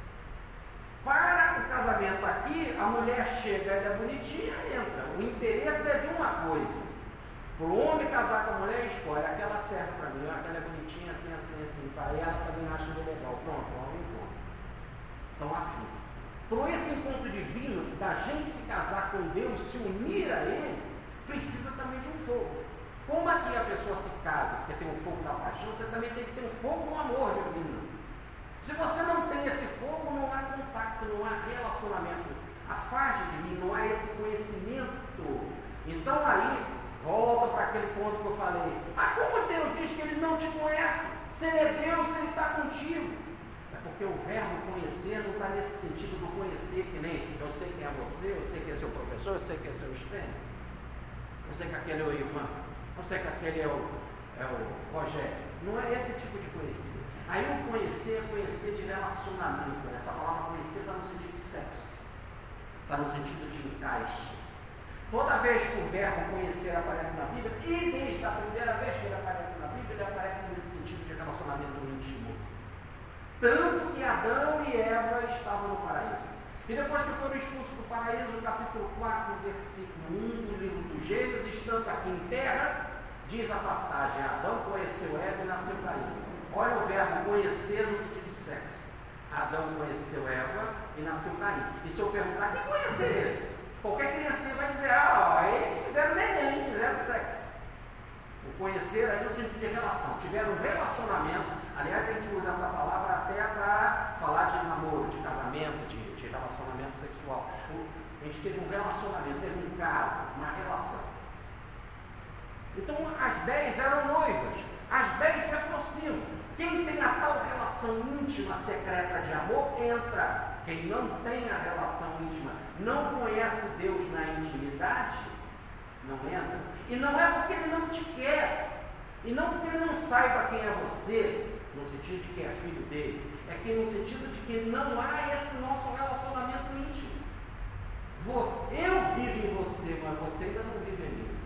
Speaker 1: Para o casamento aqui, a mulher chega, ela é bonitinha, entra. O interesse é de uma coisa. Para o homem casar com a mulher, escolhe. Aquela serve para mim, aquela é bonitinha, assim, assim, assim. Para ela também acha legal. Pronto, vamos ao encontro. Então, afim. Para esse encontro divino, da gente se casar com Deus, se unir a Ele, precisa também de um fogo. Como aqui a pessoa se casa, porque tem um fogo da paixão, você também tem que ter um fogo no amor divino. Se você não tem esse fogo, não há contato, não há relacionamento. Afaste de mim, não há esse conhecimento. Então aí, volta para aquele ponto que eu falei. Ah, como Deus diz que Ele não te conhece? Se Ele é Deus, se Ele está contigo. É porque o verbo conhecer não está nesse sentido do conhecer, que nem eu sei quem é você, eu sei quem é seu professor, eu sei quem é seu estudante. Eu sei que aquele é o Ivan, eu sei que aquele é o, é o Rogério. Não é esse tipo de conhecer. Aí o conhecer é conhecer de relacionamento. Essa palavra conhecer está no sentido de sexo. Está no sentido de encaixe. Toda vez que o verbo conhecer aparece na Bíblia, e desde a primeira vez que ele aparece na Bíblia, ele aparece nesse sentido de relacionamento íntimo. Tanto que Adão e Eva estavam no paraíso. E depois que foram expulsos do paraíso, no capítulo quatro, versículo um do livro dos Gênesis, estando aqui em terra, diz a passagem, Adão conheceu Eva e nasceu Caim. Olha o verbo conhecer no sentido de sexo. Adão conheceu Eva e nasceu Caim. E se eu perguntar, que conhecer é esse? Qualquer criancinha vai dizer, ah, ó, eles fizeram neném, fizeram sexo. O conhecer aí no sentido de relação. Tiveram um relacionamento. Aliás, a gente usa essa palavra até para falar de namoro, de casamento, de, de relacionamento sexual. A gente teve um relacionamento, teve um caso, uma relação. Então, as dez eram noivas. As dez se aproximam. Quem tem a tal relação íntima, secreta de amor, entra. Quem não tem a relação íntima, não conhece Deus na intimidade, não entra. E não é porque ele não te quer, e não porque ele não saiba quem é você, no sentido de que é filho dele, é que no sentido de que não há esse nosso relacionamento íntimo. Você, eu vivo em você, mas você ainda não vive em mim.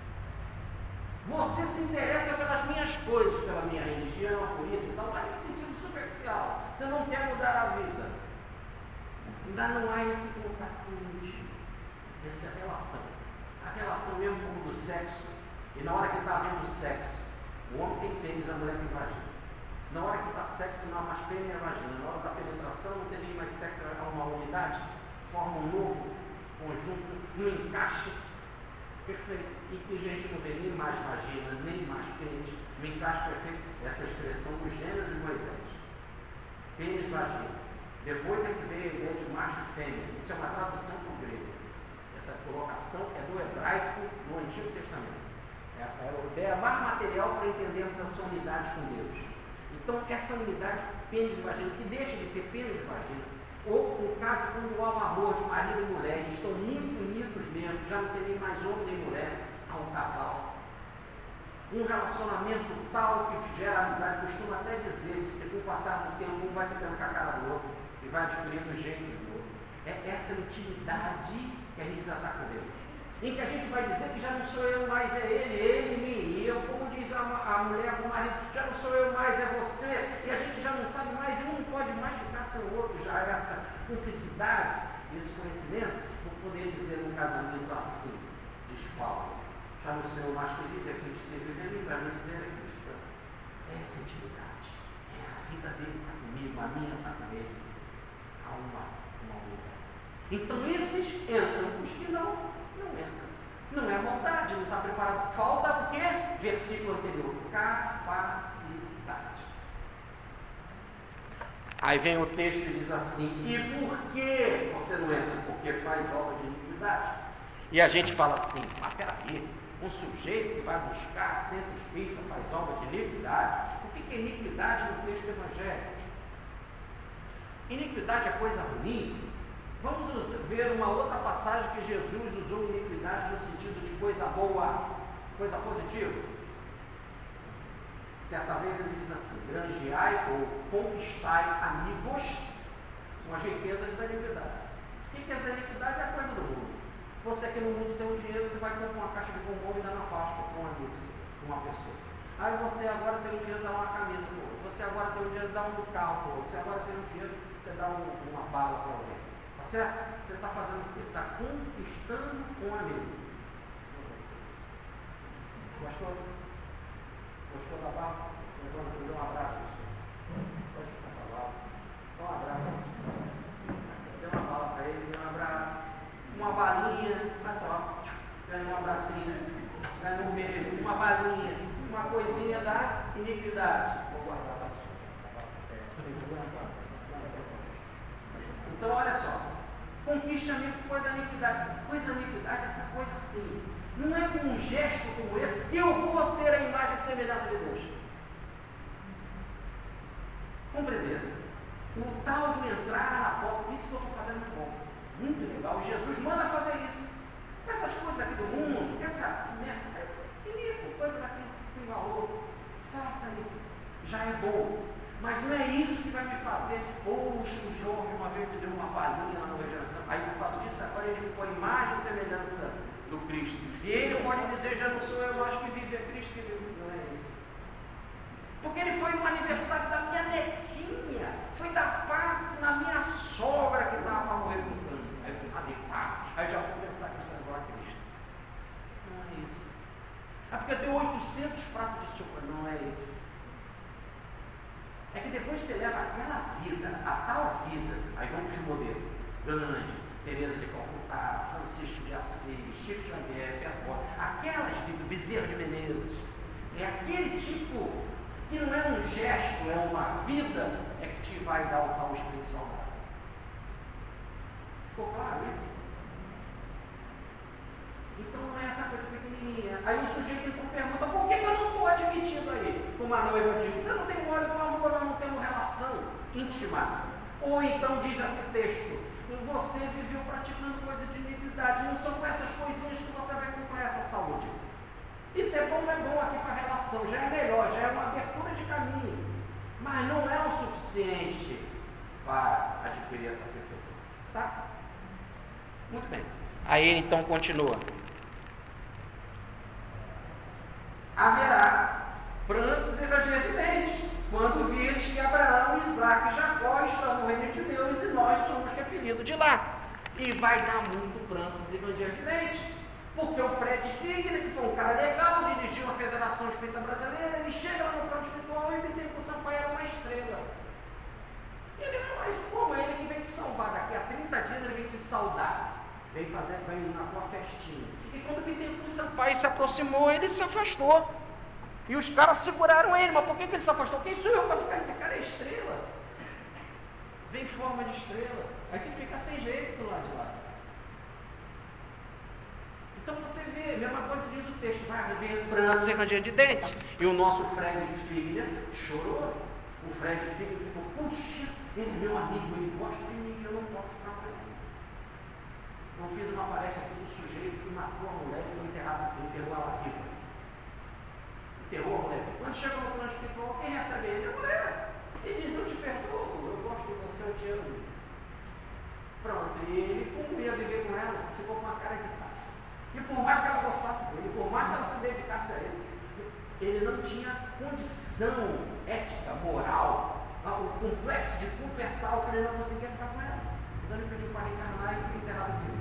Speaker 1: Você se interessa pelas minhas coisas, pela minha religião, por isso, então, mas no sentido superficial. Você não quer mudar a vida. Ainda não há esse contato íntimo. Essa é a relação. A relação mesmo como do sexo. E na hora que está havendo sexo, o homem tem pênis, a mulher tem vagina. Na hora que está sexo, não há mais pênis e vagina. Na hora da penetração, não tem nem mais sexo, é uma unidade. Forma um novo conjunto, um encaixe perfeito. E que a gente não vê nem mais vagina, nem mais pênis. Um encaixe perfeito. Essa expressão do Gênesis de Moisés. Pênis, vagina. Depois é que veio a ideia de macho e fêmea. Isso é uma tradução para o grego. Essa colocação é do hebraico no Antigo Testamento. É a ideia mais material para entendermos essa unidade com Deus. Então, essa unidade, pênis e vagina, que deixa de ter pênis e vagina, ou no caso, quando há um amor de marido e mulher, eles estão muito unidos mesmo, já não tem nem mais homem nem mulher, há um casal. Um relacionamento tal que gera amizade, costuma até dizer que com o passar do tempo um vai ficando com a cara do outro e vai adquirindo o jeito do outro. É essa intimidade que a gente já está com Deus. Em que a gente vai dizer que já não sou eu mais, é ele, ele, nem eu, como diz a, a mulher com o marido, já não sou eu mais, é você, e a gente já não sabe mais, um não pode mais ficar sem o outro, já essa cumplicidade, esse conhecimento, por poder dizer no casamento assim, diz Paulo, já não sou eu mais que vive, é Cristo que vive, é para mim viver é Cristo. É essa intimidade, é a vida dele está comigo, a minha está com ele, há uma, uma unidade. Então esses entram, os que não, não entra. Não é vontade, não está preparado. Falta o quê? Versículo anterior. Capacidade. Aí vem o texto e diz assim: e por que você não entra? Porque faz obra de iniquidade. E a gente fala assim: mas peraí, um sujeito que vai buscar centro espírita faz obra de iniquidade. O que é iniquidade no texto evangélico? Iniquidade é coisa ruim? Vamos ver uma outra passagem que Jesus usou iniquidade no sentido de coisa boa, coisa positiva. Certa vez ele diz assim: granjeai ou conquistai amigos com as riquezas da iniquidade. O que é essa iniquidade? É a coisa do mundo. Você aqui no mundo tem um dinheiro, você vai comprar uma caixa de bombom e dá na Páscoa para um amigo, para uma pessoa. Aí você agora tem um dinheiro de dar uma camisa para o outro. Você agora tem um dinheiro de dar um carro para o outro. Você agora tem um dinheiro de dar um, uma bala para alguém. Certo? Você está fazendo o quê? Está conquistando um amigo. Gostou? Gostou da barra? Dê um abraço. Pode ficar calado. Dá um abraço. Dê uma bala para ele, dê um abraço. Uma balinha. Olha só. Ganha um abracinho. Ganha um beijo. Uma balinha. Uma coisinha da iniquidade. Vou guardar lá. Então, olha só. Conquiste amigo com coisa da iniquidade. Coisa da iniquidade, essa coisa assim. Não é com um gesto como esse que eu vou ser a imagem e semelhança de Deus. Compreenderam? O tal de entrar na porta, isso que eu estou fazendo muito bom. Muito legal. Jesus manda fazer isso. Essas coisas aqui do mundo, essa merda, inico, coisa daqui sem valor. Faça isso. Já é bom. Mas não é isso que vai me fazer. Poxa, o Jorge uma vez me deu uma balinha lá no Regeneração. Aí por causa disso, agora ele ficou a imagem e semelhança do Cristo. E ele pode dizer: já não sou eu mais que vive, é Cristo que vive. Não é isso. Porque ele foi no aniversário da minha netinha. Foi dar passe na minha sogra que estava para morrer com câncer. Aí eu fui lá de passe. Aí já vou pensar que isso é igual a Cristo. Não é isso. É porque eu tenho oitocentos pratos de sopa. Não é isso. É que depois você leva aquela vida, a tal vida, aí vamos para os modelos. Gandhi, Teresa de Calcutá, Francisco de Assis, Chico Xavier, Pierre, aquelas vidas, Bezerra de Menezes. É aquele tipo que não é um gesto, é uma vida, é que te vai dar o tal espiritual. Ficou claro isso? Então não é essa coisa pequenininha. Aí o sujeito então pergunta: por que, que eu não estou admitido aí? Como a noiva diz: você não tem óleo com amor, nós não temos relação íntima. Ou então diz esse texto: você viveu praticando coisas de iniquidade. Não são com essas coisinhas que você vai comprar essa saúde. Isso é bom, é bom aqui para a relação, já é melhor, já é uma abertura de caminho. Mas não é o suficiente para adquirir essa perfeição. Tá? Muito bem. Aí ele então continua: haverá prantos e ranger de dentes, quando vires que Abraão, Isaque e Jacó estão no reino de Deus e nós somos repelidos de lá. E vai dar muito pranto e ranger de dente. Porque o Fred Figueiredo, que foi um cara legal, dirigiu a Federação Espírita Brasileira, ele chega lá no plano espiritual e ele tem que o Sampaio era uma estrela. Ele não é mais como ele que vem te salvar. Daqui a trinta dias ele vem te saudar. Vem fazer, vai ir na tua festinha. E quando o Bittencourt Sampaio se aproximou, ele se afastou. E os caras seguraram ele. Mas por que, que ele se afastou? Quem sou eu para ficar? Esse cara é estrela. Vem em forma de estrela. Aí tem que ficar sem jeito do lado de lá. Então você vê, a mesma coisa diz o texto, vai haver prantos e ranger de dentes. E o nosso Fred Figueiredo chorou. O Fred Figueiredo ficou, puxa, ele é meu amigo, ele gosta de mim, eu não posso ficar com ele. Eu fiz uma palestra aqui do sujeito que matou a mulher e foi enterrado, enterrou ela viva. Enterrou a mulher. Quando chega no plano espiritual, quem recebe ele? A mulher. Ele diz, eu te perdoo, eu gosto de você, eu te amo. Pronto, e ele, com medo de viver com ela, ficou com uma cara de paz. E por mais que ela gostasse dele, por mais que ela se dedicasse a ele, ele não tinha condição ética, moral, o complexo de culpa é tal que ele não conseguia ficar com ela. Então ele pediu para reencarnar e ser enterrado dele.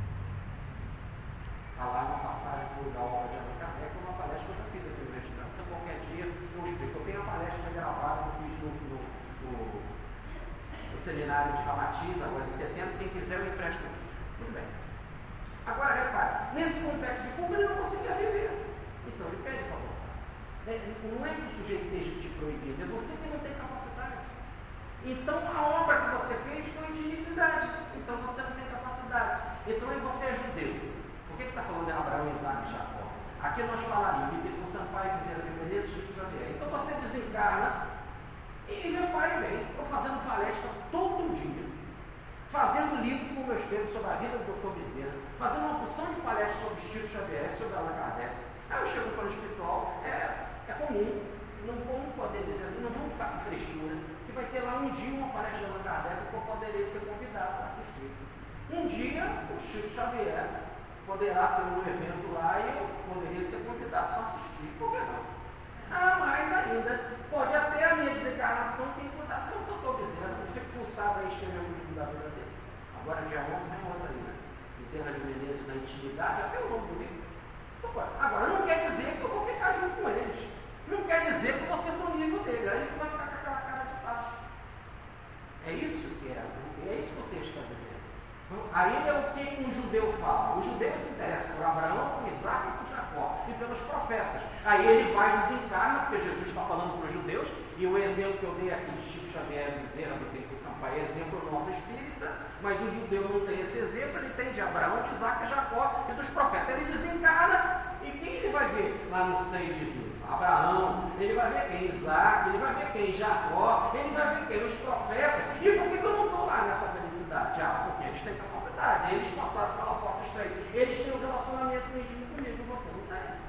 Speaker 1: Está lá uma passagem por da obra de Allan Kardec, uma palestra que eu já fiz aqui no Meditando. Se qualquer dia eu explico. Eu tenho a palestra gravada que eu fiz no, no, no, no seminário de Ramatiz, agora em setembro. Quem quiser eu empresto o vídeo. Tudo bem. Agora, repare, nesse complexo de culpa ele não conseguia viver. Então ele pede para voltar. É, não é que o sujeito esteja te proibindo, é você que não tem capacidade. Então a obra que você fez foi de iniquidade. Então você não tem capacidade. Então aí você é judeu. Por que está falando de Abraão, Isaac e Jacó? Aqui nós falaríamos de Bittencourt Sampaio, Bezerra de Menezes, Chico Xavier. Então você desencarna e meu pai vem. Estou fazendo palestra todo dia. Fazendo livro com meus filhos sobre a vida do doutor Bezerra, fazendo uma porção de palestras sobre Chico Xavier, sobre Allan Kardec. Aí eu chego no plano espiritual, é, é comum, não vamos poder dizer assim, não vamos ficar com frescura, que vai ter lá um dia uma palestra de Allan Kardec que eu poderei ser convidado para assistir. Um dia o Chico Xavier poderá ter um evento lá e eu poderia ser convidado para assistir, por que não? Ah, mais ainda, pode até a minha desencarnação ter fundação do doutor Bezerra, eu fico forçado a escrever o livro da vida dele. Agora dia onze vem outra ali, né? Bezerra de Menezes da Intimidade, até o nome do livro. Agora não quer dizer que eu vou ficar junto com eles. Não quer dizer que eu vou ser do nível dele. Aí a gente vai ficar com aquela cara de baixo. É isso que é, é isso que o texto está dizendo. Aí é o que um judeu fala. O judeu se interessa por Abraão, por Isaac e por Jacó, e pelos profetas. Aí ele vai desencarnar, porque Jesus está falando para os judeus, e o exemplo que eu dei aqui de Chico Xavier, Bezerra, do Bittencourt Sampaio, é exemplo do nosso espírita, mas o judeu não tem esse exemplo, ele tem de Abraão, de Isaac e Jacó e dos profetas. Ele desencarna, e quem ele vai ver lá no seio divino? Abraão, ele vai ver quem? Isaac, ele vai ver quem? Jacó, ele vai ver quem? Os profetas. E por que eu não estou lá nessa felicidade? Ah, porque eles têm capacidade, eles passaram pela porta estreita, eles têm um relacionamento íntimo comigo, você não tem.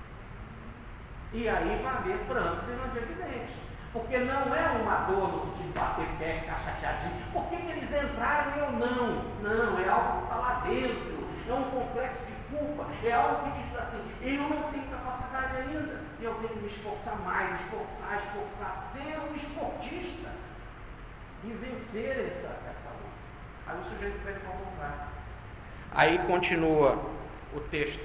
Speaker 1: E aí vai haver prantos e não de evidente. Porque não é uma dor no sentido de bater pé, ficar chateadinho. Por que, que eles entraram e eu não? Não, é algo que está lá dentro. É um complexo de culpa. É algo que diz assim, eu não tenho capacidade ainda. E eu tenho que me esforçar mais, esforçar, esforçar, ser um esportista. E vencer essa, essa luta. Aí o sujeito pede para voltar. Aí continua o texto.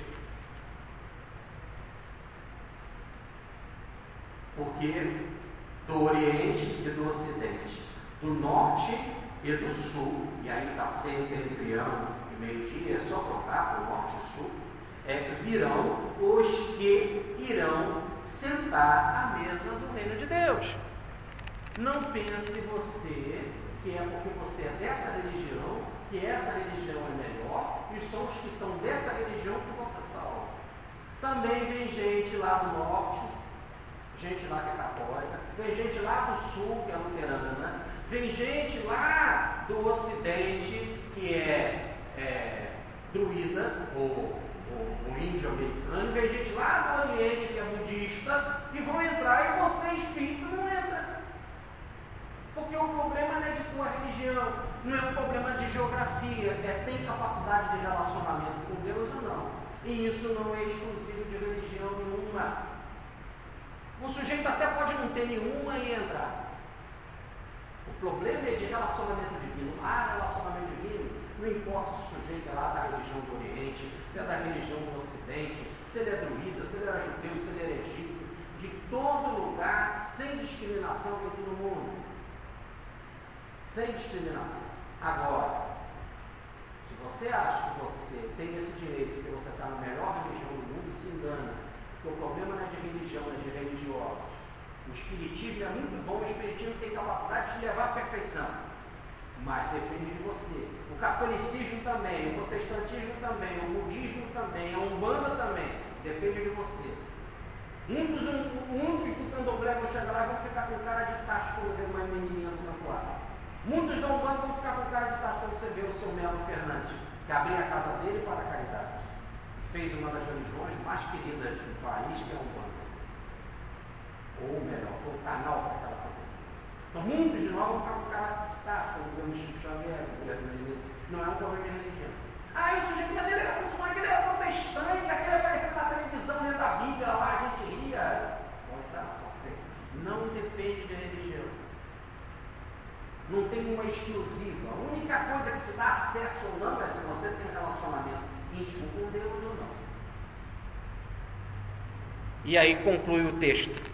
Speaker 1: Porque do Oriente e do Ocidente, do Norte e do Sul, e aí está sempre entre ano e meio-dia, é só trocar para o Norte e Sul, é, virão os que irão sentar à mesa do reino de Deus. Não pense você que é porque você é dessa religião, que essa religião é melhor, e são os que estão dessa religião que você salva. Também vem gente lá do Norte, gente lá que é católica, vem gente lá do sul que é luterana, vem gente lá do ocidente que é, é druida ou, ou, ou índio americano, vem gente lá do oriente que é budista e vão entrar e você espírito não entra. Porque o problema não é de tua religião, não é um problema de geografia, é tem capacidade de relacionamento com Deus ou não. E isso não é exclusivo de religião nenhuma. O sujeito até pode não ter nenhuma e entrar. O problema é de relacionamento divino. Ah, relacionamento divino não importa se o sujeito é lá da religião do Oriente, se é da religião do Ocidente, se ele é druida, se ele era judeu, se ele era egípcio, de todo lugar, sem discriminação de todo mundo. Sem discriminação. Agora, se você acha que você tem esse direito, que você está na melhor religião do mundo, se engana. Porque o problema não é de religião, é de religiosos. O espiritismo é muito bom, o espiritismo tem capacidade de levar à perfeição. Mas depende de você. O catolicismo também, o protestantismo também, o budismo também, a umbanda também. Depende de você. Muitos, muitos do candomblé vão chegar lá e vão ficar com cara de tacho quando vê uma menininha no santuário. Muitos da umbanda vão ficar com cara de tacho quando você vê o seu Melo Fernandes, que abriu a casa dele para a caridade. Fez uma das religiões mais queridas do país, que é a umbanda. Ou melhor, foi o canal para aquela aconteceu. Então muitos de nós vão ficar com cara de tacho quando vê o Chico Xavier, não é um problema de religião. Ah, o sujeito, mas ele era muçulmano, aquele era protestante, aquele aparecia na televisão dentro da Bíblia, lá a gente ria. Pode estar, pode. Não depende de religião. Não tem uma exclusiva. A única coisa que te dá acesso ou não é se você tem um relacionamento íntimo com Deus ou não. E aí conclui o texto.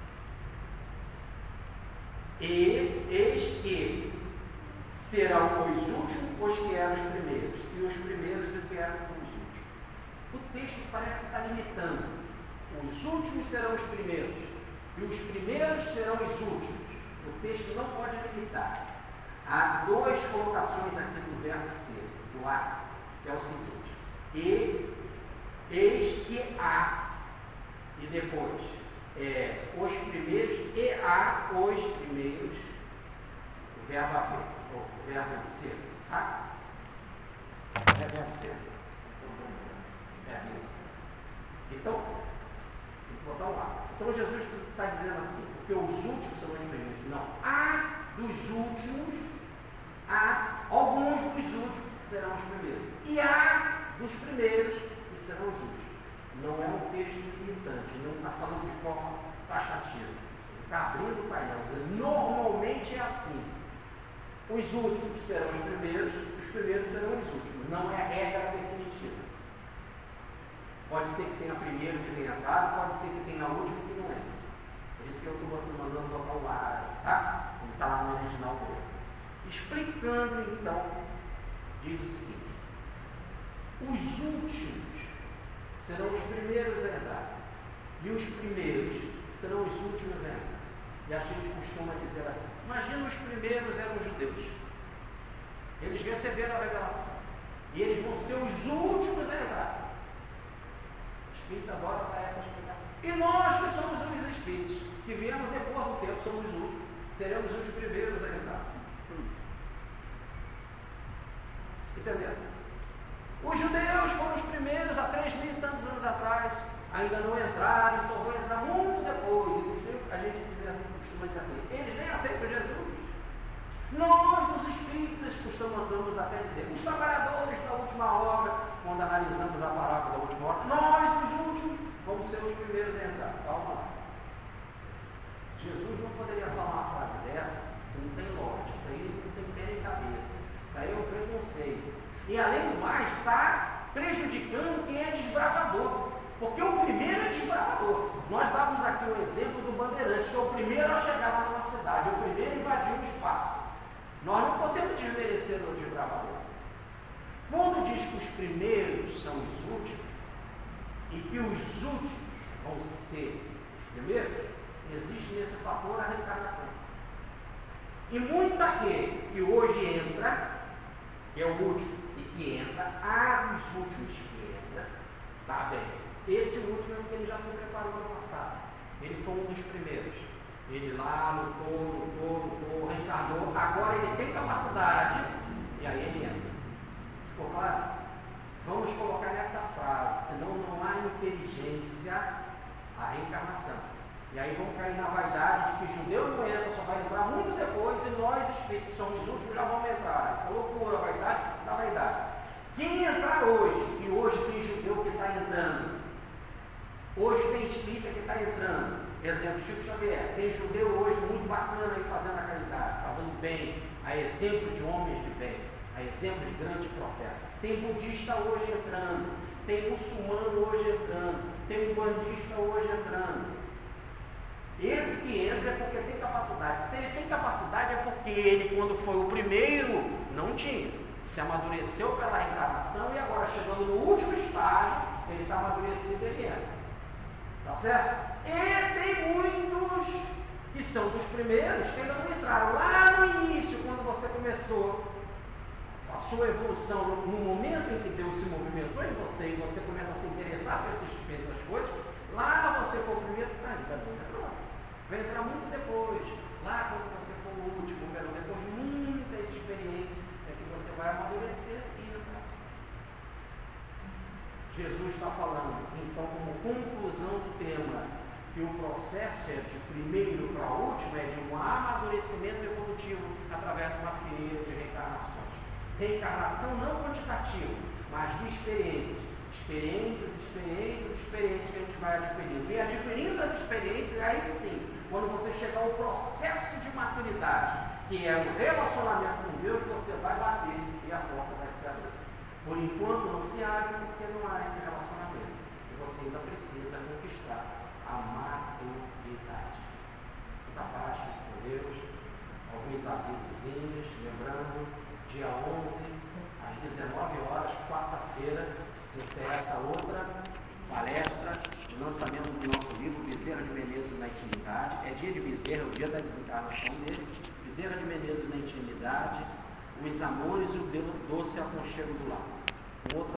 Speaker 1: E eis que serão os últimos os que eram os primeiros, e os primeiros os que eram os últimos. O texto parece que está limitando. Os últimos serão os primeiros, e os primeiros serão os últimos. O texto não pode limitar. Há duas colocações aqui do verbo ser, do a, que é o seguinte: e, eis que há, e depois, é, os primeiros, e há os primeiros, o verbo haver, o verbo ser, tá? É verbo ser. É isso. Então, tem que botar o a. Então Jesus está dizendo assim, porque os últimos são os primeiros. Não. Há dos últimos, há alguns dos últimos que serão os primeiros. E há dos primeiros que serão os últimos. Não é um texto limitante, não está falando de forma taxativa. Ele está abrindo o painel. Normalmente é assim. Os últimos serão os primeiros, os primeiros serão os últimos. Não é a regra definitiva. Pode ser que tenha primeiro que tenha entrado, pode ser que tenha último que não é. Por isso que eu estou mandando botar o ar, tá? Como está lá no original dele. Explicando, então, diz o seguinte: os últimos serão os primeiros a entrar, e os primeiros serão os últimos a entrar. E a gente costuma dizer assim: imagina, os primeiros eram os judeus. Eles receberam a revelação, e eles vão ser os últimos a entrar. O Espírito adora dar essa explicação. E nós que somos os Espíritos, que viemos depois do tempo, somos os últimos, seremos os primeiros a entrar. Entendeu? Os judeus foram os primeiros há três mil e tantos anos atrás, ainda não entraram, só vão entrar muito depois. A gente diz, costuma dizer assim: eles nem aceitam Jesus. Nós, os espíritas, costumamos até dizer, os trabalhadores da última hora, quando analisamos a parábola da última hora, nós, os últimos, vamos ser os primeiros a entrar. Calma lá. Jesus não poderia falar uma frase dessa se não tem lógica. Isso aí não tem pé nem cabeça. Isso aí é um preconceito. E além do mais, está prejudicando quem é desbravador. Porque o primeiro é desbravador. Nós dávamos aqui o exemplo do bandeirante, que é o primeiro a chegar lá na cidade, é o primeiro a invadir o espaço. Nós não podemos desmerecer o desbravador. Quando diz que os primeiros são os últimos, e que os últimos vão ser os primeiros, existe nesse fator a reencarnação. E muita gente que hoje entra, que é o último, e que entra, há os últimos que entra, tá bem. Esse último é o que ele já se preparou no passado. Ele foi um dos primeiros. Ele lá lutou, lutou, lutou, reencarnou. Agora ele tem capacidade, e aí ele entra. Ficou claro? Vamos colocar nessa frase, senão não há inteligência a reencarnação. E aí vão cair na vaidade de que judeu não entra, só vai entrar muito depois, e nós, espíritos, somos os últimos, já vamos entrar. Essa loucura, a vaidade da vaidade. Quem entrar hoje, e hoje tem judeu que está entrando, hoje tem espírita que está entrando, exemplo, Chico Xavier, tem judeu hoje muito bacana aí fazendo a caridade, fazendo bem, a exemplo de homens de bem. a exemplo de grandes profetas. Tem budista hoje entrando, tem muçulmano hoje entrando, tem um bandista hoje entrando. Esse que entra é porque tem capacidade. Se ele tem capacidade é porque ele, quando foi o primeiro, não tinha. Se amadureceu pela encarnação e agora, chegando no último estágio, ele está amadurecido, ele entra. Tá certo? E tem muitos que são dos primeiros que ainda não entraram. Lá no início, quando você começou a sua evolução, no momento em que Deus se movimentou em você e você começa a se interessar por essas, essas coisas, lá você for o primeiro, ah, ele não entrou. Vai entrar muito depois. Lá quando você for o último, depois de muitas experiências, é que você vai amadurecer e entrar. Jesus está falando, então, como conclusão do tema, que o processo é de primeiro para último, é de um amadurecimento evolutivo através de uma fileira de reencarnações. Reencarnação não quantitativa, mas de experiências. Experiências, experiências, experiências que a gente vai adquirindo. E adquirindo as experiências, aí sim, quando você chegar ao processo de maturidade, que é o relacionamento com Deus, você vai bater e a porta vai se abrir. Por enquanto não se abre porque não há esse relacionamento. E você ainda precisa conquistar a maturidade. Muita paz com Deus, alguns avisozinhos, lembrando, dia onze, às dezenove horas, quarta-feira, se encerra essa outra palestra, o lançamento do nosso livro, Bezerra de Menezes na Intimidade. É dia de Bezerra, o dia da desencarnação dele. Bezerra de Menezes na Intimidade, os amores e o doce aconchego do lar. Um outro